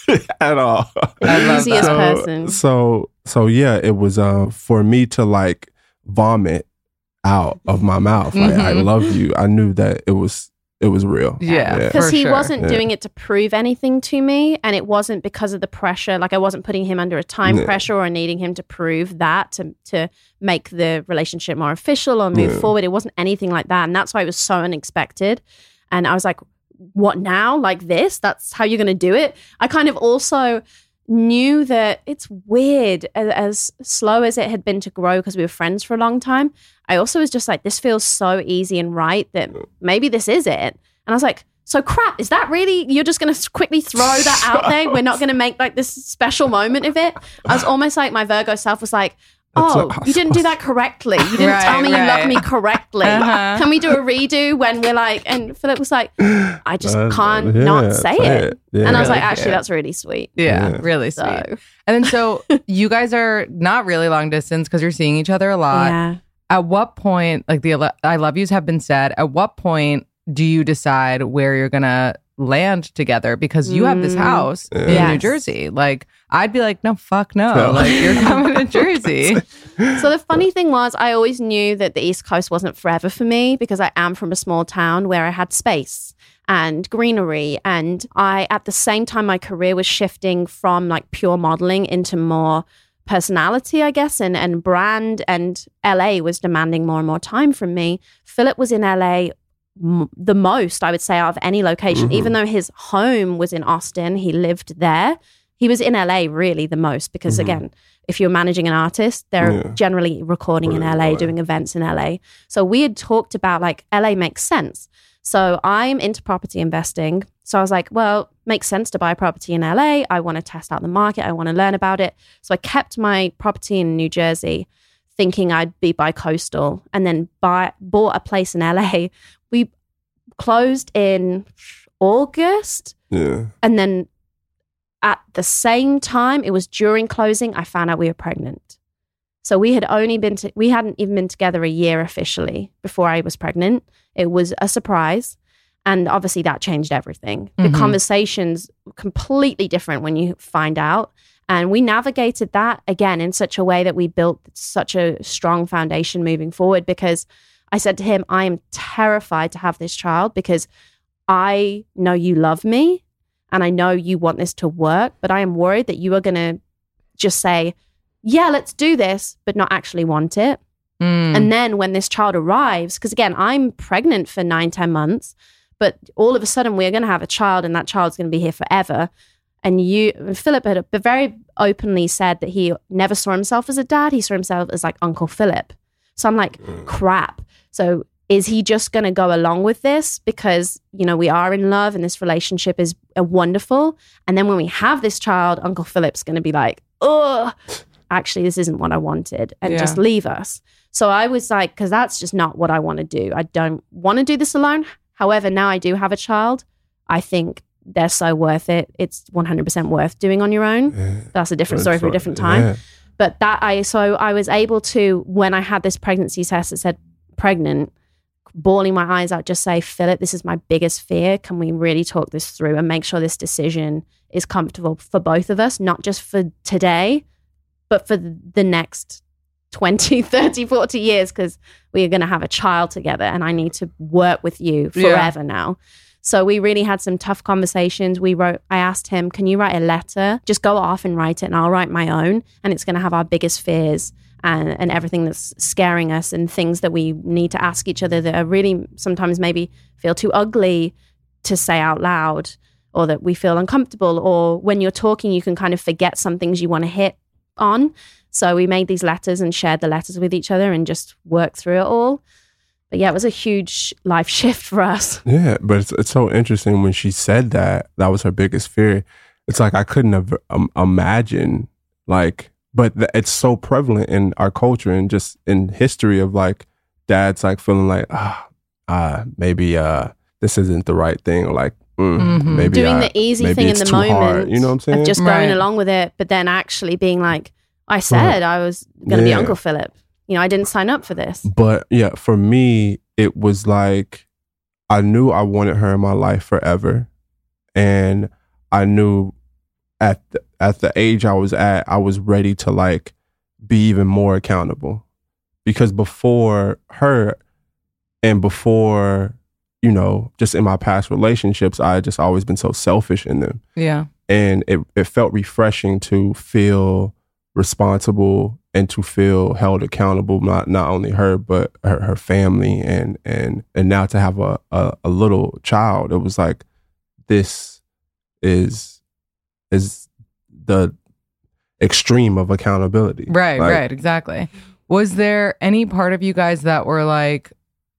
at all. I love Easiest that. person. So so yeah, it was uh, for me to like vomit out of my mouth. Like, I Mhm. love you. I knew that it was it was real. Yeah. Yeah. Because For he sure. wasn't Yeah. doing it to prove anything to me, and it wasn't because of the pressure. Like I wasn't putting him under a time Yeah. pressure or needing him to prove that to to make the relationship more official or move Yeah. forward. It wasn't anything like that, and that's why it was so unexpected. And I was like, "What now? Like this? That's how you're going to do it?" I kind of also knew that it's weird as, as slow as it had been to grow because we were friends for a long time. I also was just like, this feels so easy and right that maybe this is it. And I was like, so crap, is that really, you're just going to quickly throw that out there? We're not going to make like this special moment of it. I was almost like my Virgo self was like, That's oh, what- you didn't do that correctly. You didn't Right, tell me you right. love me correctly. Uh-huh. Can we do a redo when we're like, and Philip was like, I just Uh, can't yeah, not say say it. it. Yeah. And I was Really like, actually, cute. that's really sweet. Yeah, Yeah. really sweet. So, And then so you guys are not really long distance because you're seeing each other a lot. yeah. At what point, like the ele- I love yous have been said, at what point do you decide where you're going to land together? Because you have this Mm. house in Yes. New Jersey. Like, I'd be like, no, fuck no. No. Like, you're coming to Jersey. So the funny thing was, I always knew that the East Coast wasn't forever for me because I am from a small town where I had space and greenery. And I, at the same time, my career was shifting from like pure modeling into more personality, I guess, and, and brand. And L A was demanding more and more time from me. Philip was in L A m- the most, I would say, out of any location. Mhm. Even though his home was in Austin, he lived there. He was in L A really the most because, Mhm. again, if you're managing an artist, they're Yeah. generally recording in L A, Right. doing events in L A. So we had talked about like L A makes sense. So I'm into property investing. So I was like, well, makes sense to buy property in L A. I want to test out the market. I want to learn about it. So I kept my property in New Jersey thinking I'd be bi-coastal and then buy, bought a place in L A. We closed in August Yeah. and then at the same time, it was during closing, I found out we were pregnant. So we had only been, to, we hadn't even been together a year officially before I was pregnant. It was a surprise. And obviously that changed everything. Mhm. The conversation's completely different when you find out. And we navigated that again in such a way that we built such a strong foundation moving forward because I said to him, I am terrified to have this child because I know you love me and I know you want this to work, but I am worried that you are going to just say, yeah, let's do this, but not actually want it. Mm. And then when this child arrives, because again, I'm pregnant for nine, ten months, but all of a sudden we're going to have a child and that child's going to be here forever. And you, Philip had very openly said that he never saw himself as a dad. He saw himself as like Uncle Philip. So I'm like, crap. So is he just going to go along with this because, you know, we are in love and this relationship is uh, wonderful. And then when we have this child, Uncle Philip's going to be like, oh, actually, this isn't what I wanted and Yeah. just leave us. So I was like, because that's just not what I want to do. I don't want to do this alone. However, now I do have a child. I think they're so worth it. It's one hundred percent worth doing on your own. Yeah. That's a different story for a different time. Yeah. But that I, so I was able to, when I had this pregnancy test that said pregnant, bawling my eyes out, just say, Philip, this is my biggest fear. Can we really talk this through and make sure this decision is comfortable for both of us, not just for today, but for the next twenty, thirty, forty years, because we are going to have a child together and I need to work with you forever yeah. now. So we really had some tough conversations. We wrote, I asked him, can you write a letter? Just go off and write it and I'll write my own. And it's going to have our biggest fears and, and everything that's scaring us and things that we need to ask each other that are really sometimes maybe feel too ugly to say out loud, or that we feel uncomfortable, or when you're talking, you can kind of forget some things you want to hit on. So we made these letters and shared the letters with each other and just worked through it all. But yeah, it was a huge life shift for us. Yeah, but it's, it's so interesting when she said that, that was her biggest fear. It's like I couldn't have um, imagined, like, but th- it's so prevalent in our culture and just in history of like dads like feeling like, ah, uh, maybe uh, this isn't the right thing, or like, mm, mm-hmm. maybe doing I, the easy thing in the moment, hard. You know what I'm saying? Of just right. going along with it, but then actually being like, I said I was going to yeah. be Uncle Philip. You know, I didn't sign up for this. But yeah, for me, it was like, I knew I wanted her in my life forever. And I knew at the, at the age I was at, I was ready to like be even more accountable. Because before her and before, you know, just in my past relationships, I had just always been so selfish in them. Yeah. And it, it felt refreshing to feel responsible and to feel held accountable, not not only her, but her, her family, and and and now to have a, a, a little child. It was like, this is is the extreme of accountability. Right, like, right, exactly. Was there any part of you guys that were like,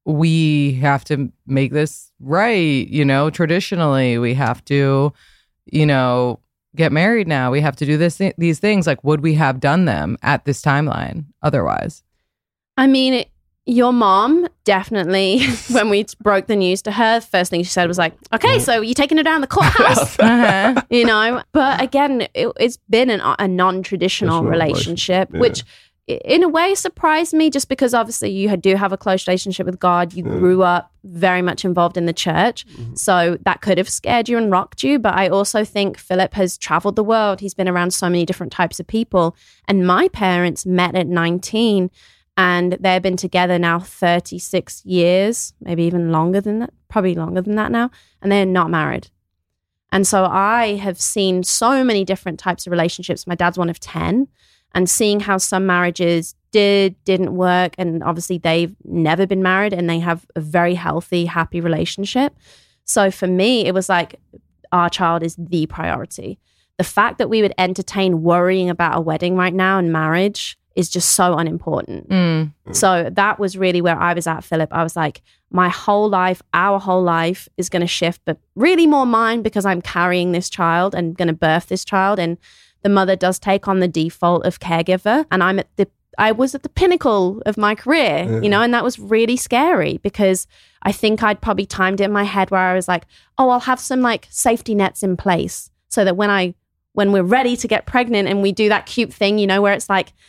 we have to make this right, you know, traditionally, we have to, you know, get married now, we have to do this these things, like would we have done them at this timeline otherwise? I mean, it, your mom definitely, when we broke the news to her, first thing she said was like, okay, so you're taking her down the courthouse. uh-huh. You know, but again, it, it's been an, a non-traditional relationship, yeah. which in a way surprised me, just because obviously you do have a close relationship with God. You yeah. grew up very much involved in the church. Mm-hmm. So that could have scared you and rocked you. But I also think Philip has traveled the world. He's been around so many different types of people. And my parents met at nineteen and they've been together now thirty-six years, maybe even longer than that, probably longer than that now. And they're not married. And so I have seen so many different types of relationships. My dad's one of ten. And seeing how some marriages did, didn't work. And obviously they've never been married and they have a very healthy, happy relationship. So for me, it was like, our child is the priority. The fact that we would entertain worrying about a wedding right now and marriage is just so unimportant. Mm. So that was really where I was at, Philip. I was like, my whole life, our whole life is going to shift, but really more mine, because I'm carrying this child and going to birth this child. And the mother does take on the default of caregiver, and I'm at the I was at the pinnacle of my career, yeah. you know, and that was really scary, because I think I'd probably timed it in my head where I was like, oh, I'll have some like safety nets in place so that when I when we're ready to get pregnant and we do that cute thing, you know, where it's like,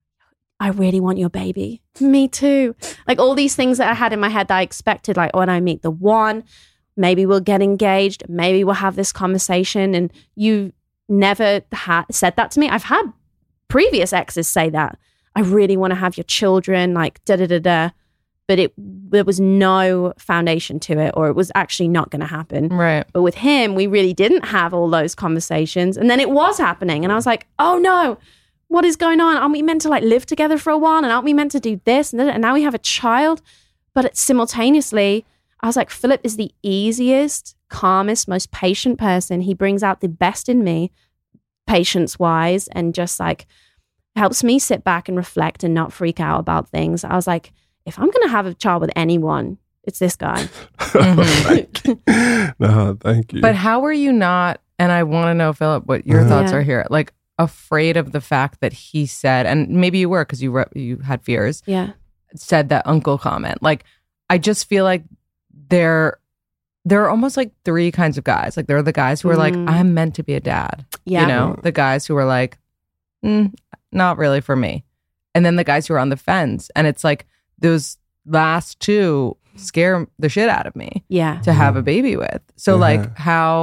I really want your baby. Me too. Like all these things that I had in my head that I expected, like when I meet the one, maybe we'll get engaged, maybe we'll have this conversation, and you never ha- said that to me. I've had previous exes say that. I really want to have your children, like da da da da. But it there was no foundation to it, or it was actually not going to happen. Right. But with him, we really didn't have all those conversations. And then it was happening. And I was like, oh no, what is going on? Aren't we meant to like live together for a while? And aren't we meant to do this? And, and now we have a child. But it, simultaneously, I was like, Philip is the easiest, calmest, most patient person. He brings out the best in me, patience-wise, and just like helps me sit back and reflect and not freak out about things. I was like, if I'm going to have a child with anyone, it's this guy. thank you. No, thank you. But how are you not, and I want to know, Philip, what your thoughts yeah. are here, like afraid of the fact that he said, and maybe you were because you re- you had fears, yeah, said that uncle comment. Like, I just feel like there, there are almost like three kinds of guys. Like there are the guys who are like, Mm. I'm meant to be a dad. Yeah. You know, the guys who are like, mm, not really for me. And then the guys who are on the fence. And it's like those last two scare the shit out of me yeah. to have a baby with. So Uh-huh. like how,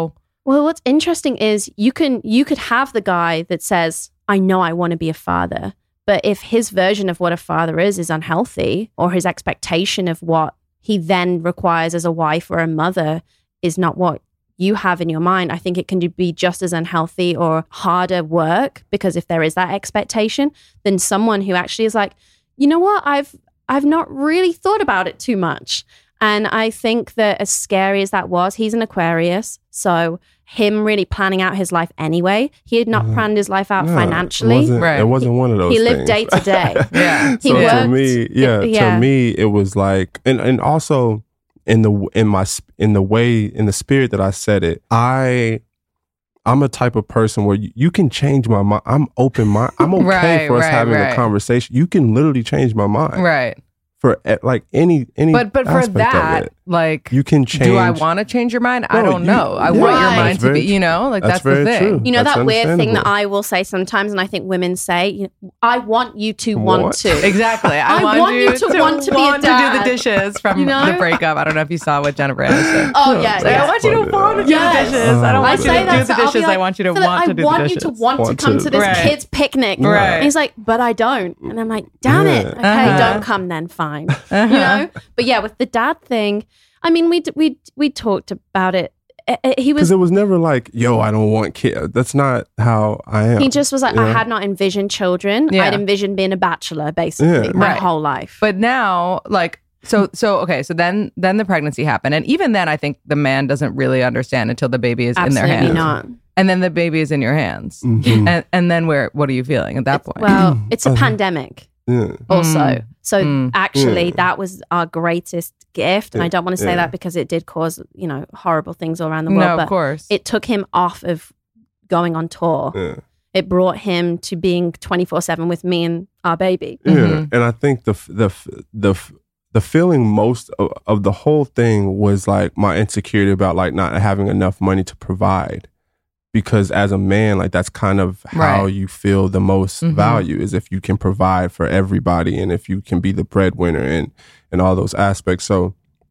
Well, what's interesting is you can you could have the guy that says, I know I want to be a father, but if his version of what a father is is unhealthy, or his expectation of what he then requires as a wife or a mother is not what you have in your mind, I think it can be just as unhealthy or harder work, because if there is that expectation, then someone who actually is like, you know what, I've I've not really thought about it too much. And I think that as scary as that was, he's an Aquarius. So him really planning out his life anyway. He had not mm. planned his life out no, financially. It wasn't, right. it wasn't one of those He things. lived day to day. yeah. He so worked. To me, yeah, it, yeah. to me, it was like, and, and also in the, in my, in the way, in the spirit that I said it, I, I'm a type of person where you, you can change my mind. I'm open mind. I'm okay right, for us right, having right. a conversation. You can literally change my mind. Right. For like any any but but for aspect that, of it. like, You can change. do I want to change your mind? I No, don't you- know. I yeah, want your Right. mind that's to be, very you know, like that's that's, the very thing. true. You know, That's that weird thing understandable. that I will say sometimes, and I think women say, you know, I want you to want, Want? to. Exactly. I, I want, want you to want to be a want to do dad. the dishes from You know? the breakup. I don't know if you saw what Jennifer Aniston. Oh, yeah, It's like, yeah. I want you to Funny, want to do Yes. the dishes. I don't I want I you say to that do to the I'll be dishes. like, I want you to Philip, want to I do want the you dishes. to want, Want to come to. to this Right. kids' picnic. Right. And he's like, but I don't. And I'm like, damn it. Yeah. Okay, Uh-huh. don't come then. Fine. You know. But yeah, with the dad thing, I mean, we we we talked about it. Uh, uh, He Because was. it was never like, yo, I don't want kids. That's not how I am. He just was like, you I know? had not envisioned children. Yeah. I'd envisioned being a bachelor, basically, Yeah. my Right. whole life. But now, like, so, so, okay, so then, then the pregnancy happened. And even then, I think the man doesn't really understand until the baby is in their Absolutely hands. not. And then the baby is in your hands. Mhm. And, and then where, what are you feeling at that point? Well, it's a Uh-huh. pandemic. Yeah. Also, Mm. so Mm. actually, Yeah. that was our greatest gift. And I Yeah. don't want to say Yeah. that because it did cause, you know, horrible things all around the no, world. of but course. it took him off of going on tour. Yeah. It brought him to being twenty-four seven with me and our baby. Yeah. Mhm. And I think the f- the f- the f- the feeling most of, of the whole thing was like my insecurity about like not having enough money to provide. Because as a man, like that's kind of how Right. you feel the most Mhm. value is if you can provide for everybody and if you can be the breadwinner and and all those aspects. So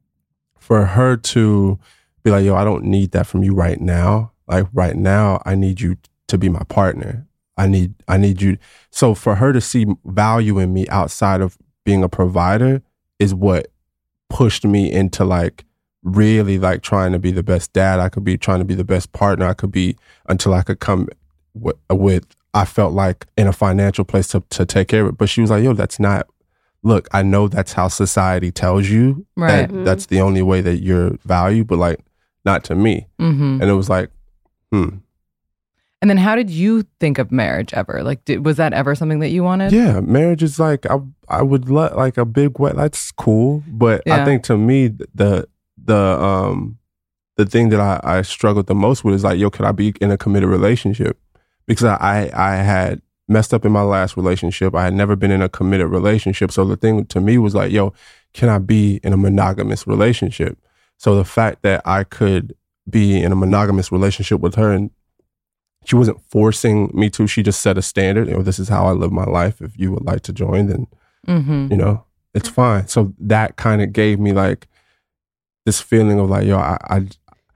for her to be like, yo, I don't need that from you right now. Like right now, I need you to be my partner. I need I need you. So for her to see value in me outside of being a provider is what pushed me into like really like trying to be the best dad I could be, trying to be the best partner I could be until I could come with, with I felt like in a financial place to, to take care of it. But she was like, yo, that's not, look, I know that's how society tells you Right. that Mhm. that's the only way that you're valued, but like not to me. hmm And it was like, hmm. And then how did you think of marriage ever? Like, did, was that ever something that you wanted? Yeah, marriage is like, I I would let like a big wet, that's cool. But Yeah. I think to me, the, the, um, the thing that I, I struggled the most with is like, yo, could I be in a committed relationship? Because I, I, I had messed up in my last relationship. I had never been in a committed relationship. So the thing to me was like, yo, can I be in a monogamous relationship? So the fact that I could be in a monogamous relationship with her and she wasn't forcing me to, she just set a standard. You know, this is how I live my life. If you would like to join, then, Mm-hmm. you know, it's fine. So that kind of gave me like this feeling of like, yo, I, I,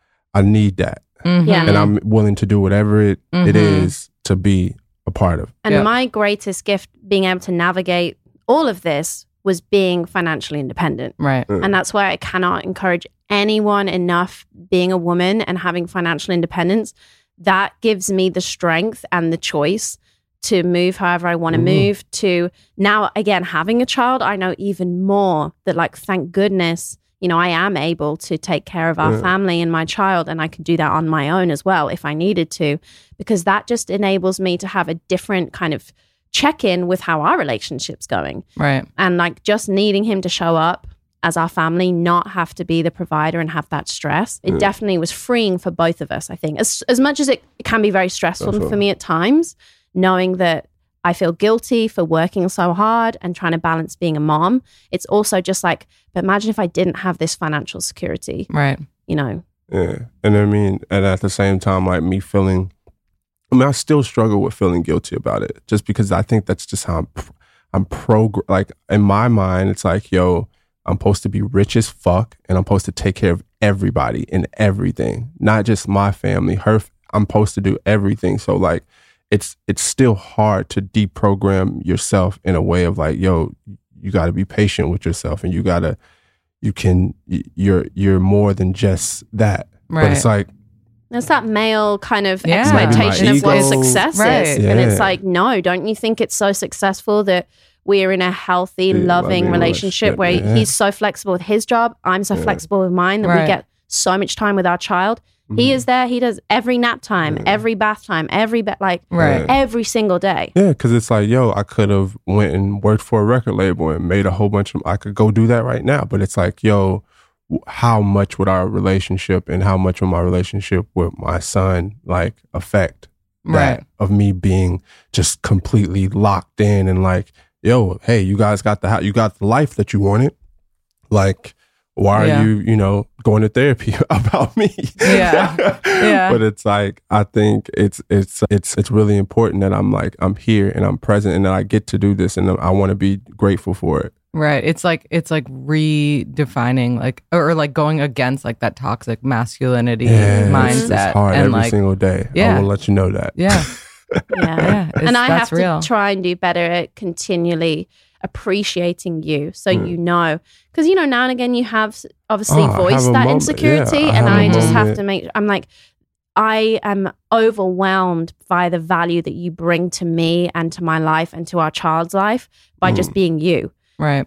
I need that. Mm-hmm. Yeah. And I'm willing to do whatever it, it Mhm. is to be a part of. And Yeah. my greatest gift being able to navigate all of this was being financially independent. Right. And that's why I cannot encourage anyone enough being a woman and having financial independence. That gives me the strength and the choice to move however I want to Mhm. move. To now, again, having a child, I know even more that, like, thank goodness, you know, I am able to take care of our Yeah. family and my child, and I could do that on my own as well if I needed to, because that just enables me to have a different kind of check-in with how our relationship's going. Right. And like just needing him to show up as our family, not have to be the provider and have that stress. It Yeah. definitely was freeing for both of us, I think. As as much as it can be very stressful Definitely. for me at times, knowing that I feel guilty for working so hard and trying to balance being a mom. It's also just like, but imagine if I didn't have this financial security, Right. you know? Yeah. And I mean, and at the same time, like me feeling, I mean, I still struggle with feeling guilty about it just because I think that's just how I'm, I'm pro, like in my mind, it's like, yo, I'm supposed to be rich as fuck and I'm supposed to take care of everybody and everything, not just my family. Her, I'm supposed to do everything. So like, it's it's still hard to deprogram yourself in a way of like, yo, you got to be patient with yourself, and you gotta, you can, you're you're more than just that. Right. But it's like, there's that male kind of Yeah. expectation Maybe of what my ego. success Right. is. And it's Yeah. like, no, don't you think it's so successful that we're in a healthy, Yeah, loving loving relationship where relationship, yeah. he's so flexible with his job, I'm so flexible with mine, that Right. we get so much time with our child. He is there. He does every nap time, every bath time, every be- like Right. every single day. yeah, because it's like, yo, I could have went and worked for a record label and made a whole bunch of, I could go do that right now. But it's like, yo, w- how much would our relationship and how much would my relationship with my son like affect that Right. of me being just completely locked in and like, yo, hey, you guys got the ho- you got the life that you wanted. Like, why Yeah. are you, you know, going to therapy about me? Yeah. Yeah. But it's like, I think it's it's it's it's really important that I'm like, I'm here and I'm present and that I get to do this, and I want to be grateful for it. Right. It's like it's like redefining like or, or like going against like that toxic masculinity Yeah, it's- mindset. It's hard and every like single day. Yeah. I will let you know that. yeah. Yeah. Yeah. It's, And I that's have real. to try and do better at continually appreciating you so you know. Because, you know, now and again you have obviously Oh, I have voiced a that moment. insecurity. Yeah, I and have a I just have moment. to make, I'm like, I am overwhelmed by the value that you bring to me and to my life and to our child's life by Mm. just being you. Right.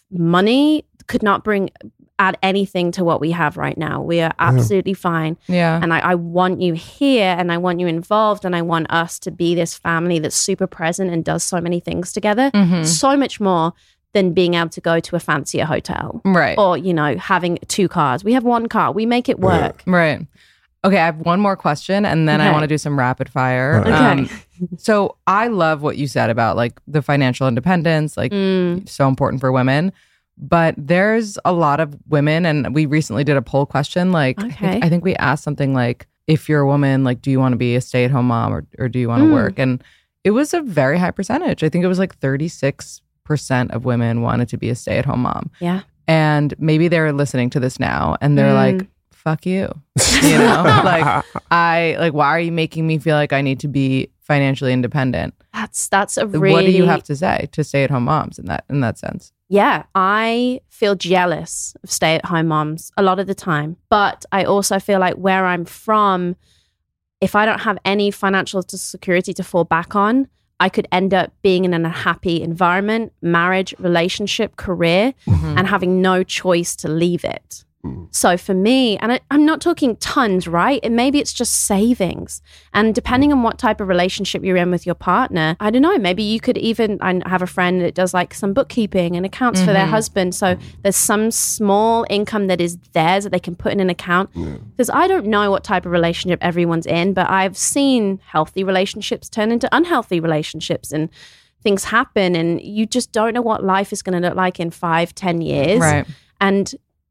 Money could not bring add anything to what we have right now. We are absolutely fine. Yeah. And I, I want you here and I want you involved and I want us to be this family that's super present and does so many things together. Mhm. So much more than being able to go to a fancier hotel Right. or, you know, having two cars. We have one car. We make it work. Right. Okay, I have one more question and then I Okay. want to do some rapid fire. Okay. Um, so I love what you said about like the financial independence, like Mm. so important for women. But there's a lot of women, and we recently did a poll question. Like, I, Okay. think, I think we asked something like, if you're a woman, like, do you want to be a stay at home mom or, or do you want to Mm. work? And it was a very high percentage. I think it was like thirty-six percent of women wanted to be a stay at home mom. Yeah. And maybe they're listening to this now and they're Mm. like, fuck you. You know, like, I, like, why are you making me feel like I need to be financially independent? That's that's a really What do you have to say to stay at home moms in that in that sense? Yeah, I feel jealous of stay at home moms a lot of the time. But I also feel like where I'm from, if I don't have any financial security to fall back on, I could end up being in a happy environment, marriage, relationship, career, and having no choice to leave it. So for me, and I, I'm not talking tons, right? And maybe it's just savings. And depending on what type of relationship you're in with your partner, I don't know, maybe you could even, I have a friend that does like some bookkeeping and accounts for their husband. So there's some small income that is theirs that they can put in an account. Because I don't know what type of relationship everyone's in, but I've seen healthy relationships turn into unhealthy relationships and things happen. And you just don't know what life is going to look like in five, ten years. Right. And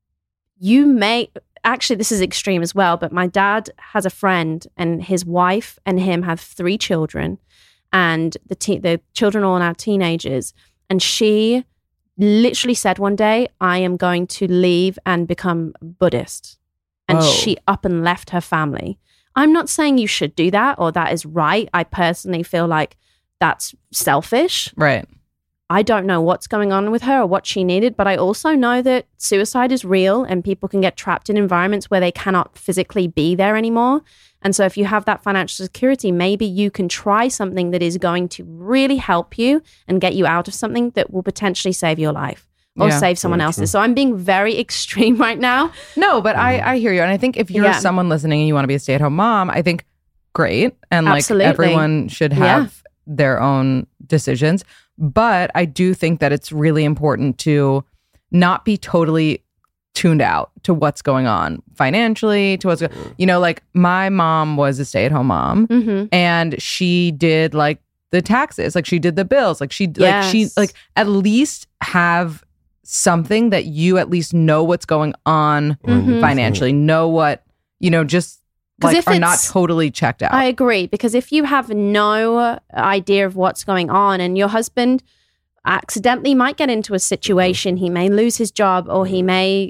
you may actually, this is extreme as well, but my dad has a friend and his wife and him have three children, and the te- the children are all now teenagers. And she literally said one day, I am going to leave and become Buddhist. And Oh. she up and left her family. I'm not saying you should do that or that is right. I personally feel like that's selfish. Right. I don't know what's going on with her or what she needed, but I also know that suicide is real and people can get trapped in environments where they cannot physically be there anymore. And so if you have that financial security, maybe you can try something that is going to really help you and get you out of something that will potentially save your life or Yeah. save someone Very else's. true. So I'm being very extreme right now. No, but I, I hear you. And I think if you're Yeah. someone listening and you want to be a stay at home mom, I think great. And like Absolutely. everyone should have Yeah. their own decisions. But I do think that it's really important to not be totally tuned out to what's going on financially, to what's, go- you know, like my mom was a stay at home mom Mm-hmm. and she did like the taxes, like she did the bills, like she, like she, Yes. like at least have something that you at least know what's going on Mhm. financially, know what, you know, just 'Cause like if are not it's- totally checked out. I agree, because if you have no idea of what's going on and your husband accidentally might get into a situation, he may lose his job or he may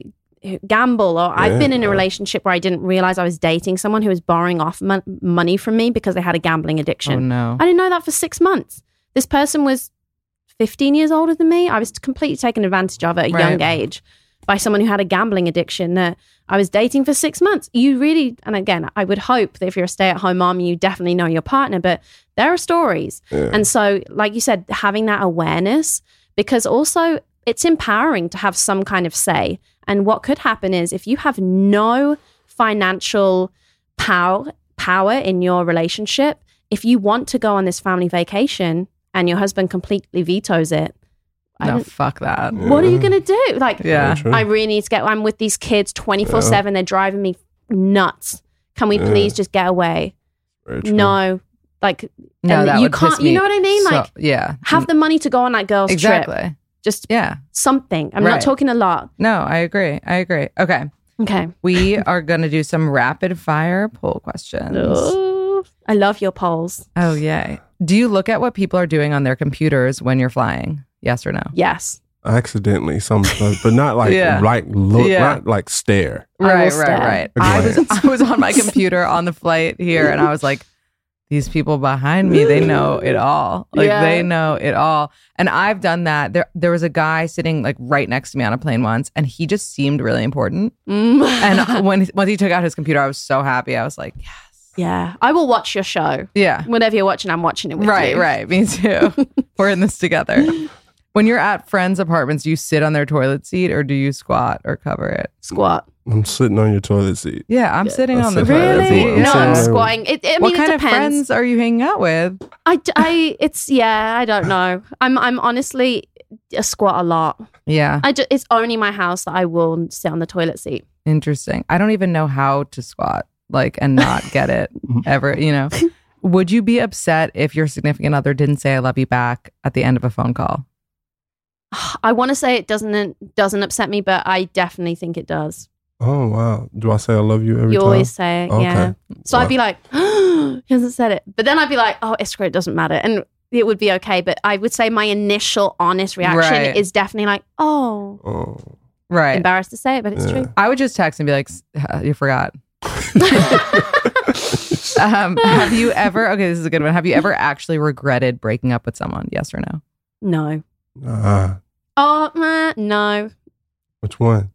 who gamble, or I've Yeah. been in a relationship where I didn't realize I was dating someone who was borrowing off mon- money from me because they had a gambling addiction. Oh no. I didn't know that for six months. This person was fifteen years older than me. I was completely taken advantage of at a Right. young age by someone who had a gambling addiction that I was dating for six months. You really, and again, I would hope that if you're a stay-at-home mom, you definitely know your partner, but there are stories. Yeah. And so, like you said, having that awareness, because also it's empowering to have some kind of say. And what could happen is if you have no financial power, power in your relationship, if you want to go on this family vacation and your husband completely vetoes it, I No, don't, fuck that. what are you going to do? Like, Yeah. True. I really need to get, I'm with these kids twenty-four seven. They're driving me nuts. Can we Yeah. please just get away? Very true. No. Like, No, and that you would piss can't, me you know what I mean? so- Like, yeah. have the money to go on that girl's Exactly. trip. Just Yeah. something. I'm Right. not talking a lot. No, I agree. I agree. Okay. Okay. We are going to do some rapid fire poll questions. Ooh, I love your polls. Oh, yay. Do you look at what people are doing on their computers when you're flying? Yes or no? Yes. Accidentally, some, but not like Yeah. like look, Yeah. not like stare. I will Right, right, stare. right. A I was glance. I was on my computer on the flight here and I was like, these people behind me, they know it all. Like Yeah. they know it all. And I've done that. There there was a guy sitting like right next to me on a plane once and he just seemed really important. Mm. And when once he took out his computer, I was so happy. I was like, yes. yeah, I will watch your show. Yeah. Whatever you're watching, I'm watching it with Right, you. right. Me too. We're in this together. When you're at friends' apartments, do you sit on their toilet seat or do you squat or cover it? Squat. I'm sitting on your toilet seat. Yeah, I'm sitting I'm on the sitting toilet on seat. everywhere. No, I'm I'm saying- squatting. It, I mean, What it kind of depends. friends are you hanging out with? I, I, it's yeah. I don't know. I'm, I'm honestly a squat a lot. Yeah, I just, it's only my house that I will sit on the toilet seat. interesting. I don't even know how to squat, like, and not get it ever, you know. Would you be upset if your significant other didn't say I love you back at the end of a phone call? I want to say it doesn't doesn't upset me, but I definitely think it does. Oh wow! Do I say I love you every You time? always say it, Okay. yeah. So Wow. I'd be like, he hasn't said it. But then I'd be like, oh, it's great, it doesn't matter. And it would be okay. But I would say my initial honest reaction Right. is definitely like, oh, Oh. Right. embarrassed to say it, but it's Yeah. true. I would just text and be like, "S- uh, you forgot. um, have you ever, okay, this is a good one. Have you ever actually regretted breaking up with someone? Yes or no? No. Nah. Oh, meh, no. Which one?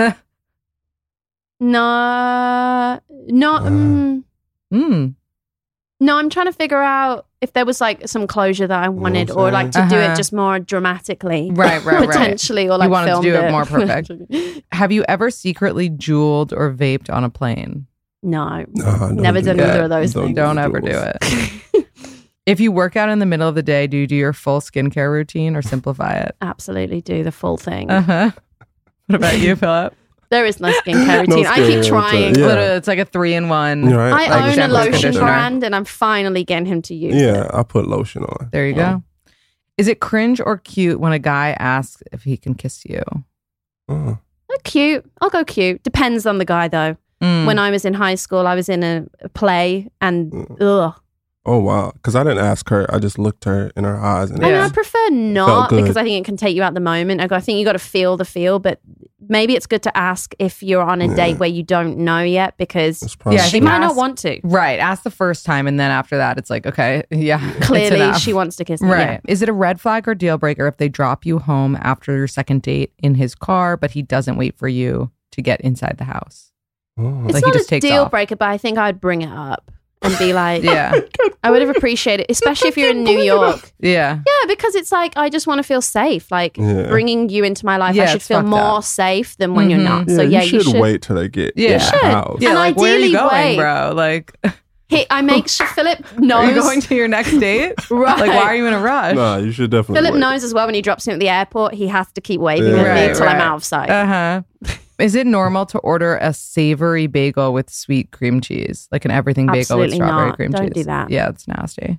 No. No. Uh. mm, Mm. no, I'm trying to figure out if there was like some closure that I wanted, or like to do Uh-huh. it just more dramatically. Right, right, right. Potentially, or like You wanted to filmed do it more perfect. perfect. Have you ever secretly jeweled or vaped on a plane? No. Nah, don't Never do done that. either of those Don't things. Don't do ever do those. it. If you work out in the middle of the day, do you do your full skincare routine or simplify it? Absolutely do the full thing. Uh huh. What about you, Philip? There is no skincare No routine. I skincare keep routine. trying. Yeah. Literally, it's like a three in one. You're right. I Like own a shampoo, lotion conditioner. brand, and I'm finally getting him to use it. Yeah, I put lotion on. There you go. Is it cringe or cute when a guy asks if he can kiss you? Oh. Oh, cute. I'll go cute. Depends on the guy, though. Mm. When I was in high school, I was in a, a play, and Mm. ugh. Oh wow! Because I didn't ask her. I just looked her in her eyes, and I mean, Yeah. I prefer Felt not good. because I think it can take you out the moment. I go- I think you got to feel the feel, but maybe it's good to ask if you're on a Yeah. date where you don't know yet, because it's probably Yeah, I she think might not ask- want to. Right. Ask the first time, and then after that, it's like, okay, yeah. it's Clearly, enough. she wants to kiss me. Right. Is it a red flag or deal breaker if they drop you home after your second date in his car, but he doesn't wait for you to get inside the house? Oh. It's Like, he not just a takes deal off. breaker, but I think I'd bring it up and be like, Yeah. I would have appreciated it, especially if you're in New York. Yeah. Yeah, because it's like, I just want to feel safe. Like Yeah. bringing you into my life, Yeah, I should it's feel fucked more up. safe than when Mhm. you're not. Yeah, So yeah, you, should wait till they get Yeah. in You the should. house. Yeah. And Like, where are you ideally going, wait. bro? Like, He, I make sure Philip are knows. you going to your next date? Right. Like, why are you in a rush? Nah, you should definitely. Philip wait. knows as well when he drops me at the airport, he has to keep waving Yeah. at me Right, until I'm right. out of sight. Uh huh. Is it normal to order a savory bagel with sweet cream cheese, like an everything bagel with Absolutely strawberry not. cream Don't cheese? do that. Yeah, it's nasty.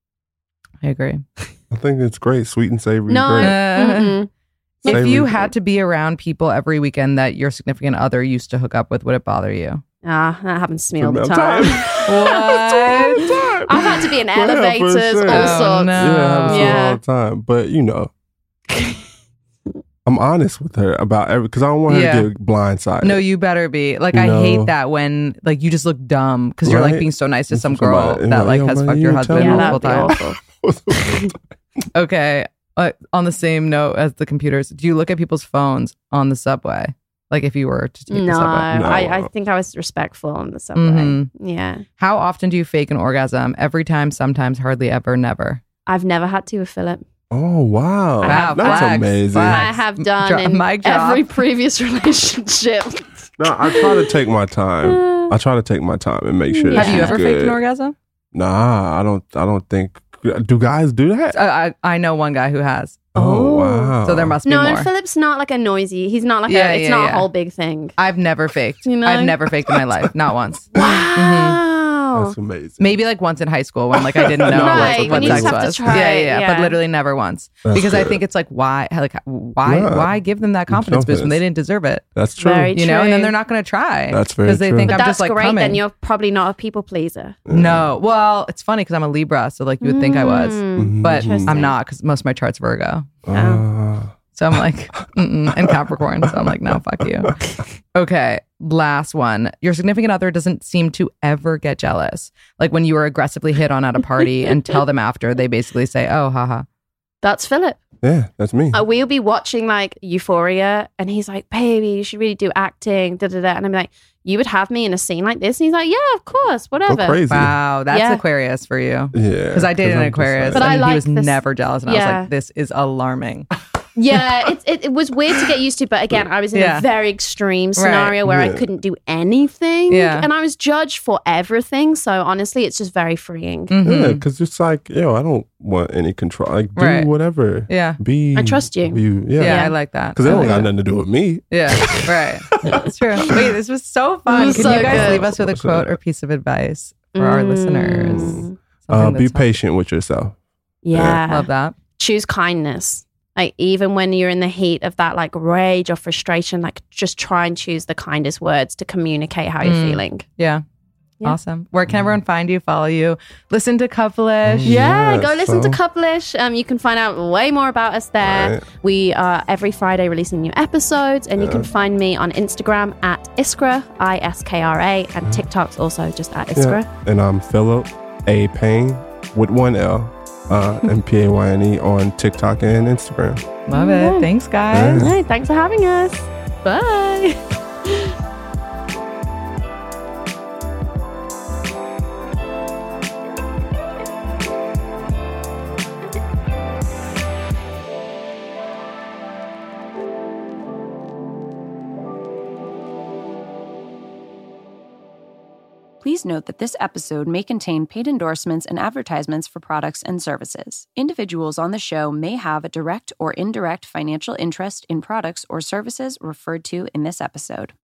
I agree. I think it's great, sweet and savory. No. great. Uh, Mm-mm. if Savory you great. had to be around people every weekend that your significant other used to hook up with, would it bother you? Ah, that happens to me all the Amount of time. What? I've had to be in Yeah, for elevators, sure. all Oh, sorts. no. Yeah, it happens to me Yeah. all the time. But you know, I'm honest with her about every because I don't want her Yeah. to get blindsided. No, you better be. Like, You I know? hate that when like you just look dumb because you're like Right? being so nice to some Somebody- girl that like yeah, has man, fucked you your didn't tell husband me. Yeah, multiple that'd be times. awful. Okay. Uh, on the same note as the computers, do you look at people's phones on the subway? Like if you were to take No, the subway? No. I, I think I was respectful on the subway. Mhm. Yeah. How often do you fake an orgasm? Every time, sometimes, hardly ever, never. I've never had to with Philip. Oh wow, Wow, that's flags, amazing. flags. I have done Dro- in mic drop. every previous relationship. No, I try to take my time. I try to take my time and make sure. Yeah. that Have you she's ever good. faked an orgasm? Nah, I don't. I don't think. Do guys do that? I, I I know one guy who has. Oh, wow. So there must be No, more. and Philip's not like a noisy. He's not like Yeah, a. It's yeah, not yeah. a whole big thing. I've never faked. You know? I've never faked in my life, not once. Wow. That's amazing. Maybe like once in high school when like I didn't know Right, what, when what you sex just have to was. try yeah, yeah, it, yeah, yeah. but literally never once. That's because I good. think it's like why like why Yeah. why give them that confidence boost when they didn't deserve it? That's true. Very You know, and then true. they're not going to try. That's very because they true. think But I'm that's just like great. coming. Then you're probably not a people pleaser. No, well, it's funny because I'm a Libra, so like you would think I was, Mm. but Interesting. I'm not because most of my chart's Virgo. Ah. So I'm like, mm-mm, and Capricorn. So I'm like, no, fuck you. Okay, last one. Your significant other doesn't seem to ever get jealous. Like when you were aggressively hit on at a party and tell them after, they basically say, oh, haha. That's Philip. yeah, that's me. Uh, we'll be watching like Euphoria, and he's like, "Baby, you should really do acting." Da da da. And I'm like, "You would have me in a scene like this?" And he's like, "Yeah, of course, Go whatever." crazy. Wow, that's Yeah. Aquarius for you. Yeah, Because I dated an I'm just Aquarius But and I he like was this- never jealous. And I was Yeah. like, this is alarming. Yeah, it, it it was weird to get used to, but again, I was in Yeah. a very extreme scenario where I Yeah. couldn't do anything, Yeah. and I was judged for everything. So honestly, it's just very freeing. Mhm. Yeah, because it's like, yo, I don't want any control. Like, do Right. whatever. Yeah. Be. I trust you. You. Yeah, Yeah. I like that. Because it I don't like got that. nothing to do with me. Yeah, right. That's true. Wait, this was so fun. was Can so you guys good. leave us with a quote or piece of advice for our Mm. listeners? Uh, Something be that's patient with yourself. Yeah, Love that. choose kindness. Like even when you're in the heat of that like rage or frustration, like just try and choose the kindest words to communicate how you're Mm. feeling. Yeah. Yeah. Awesome. Where can everyone find you, follow you, listen to Couplish? Yeah, Yes, go listen to so- Couplish. Um, you can find out way more about us there. Right. We are every Friday releasing new episodes, and you can find me on Instagram at Iskra, I S K R A, and TikTok's also just at Iskra. Yeah. And I'm Philip A. Payne with one L uh, and P A Y N E on TikTok and Instagram. Love it. Thanks, guys. Yeah. Hey, thanks for having us. Bye. Please note that this episode may contain paid endorsements and advertisements for products and services. Individuals on the show may have a direct or indirect financial interest in products or services referred to in this episode.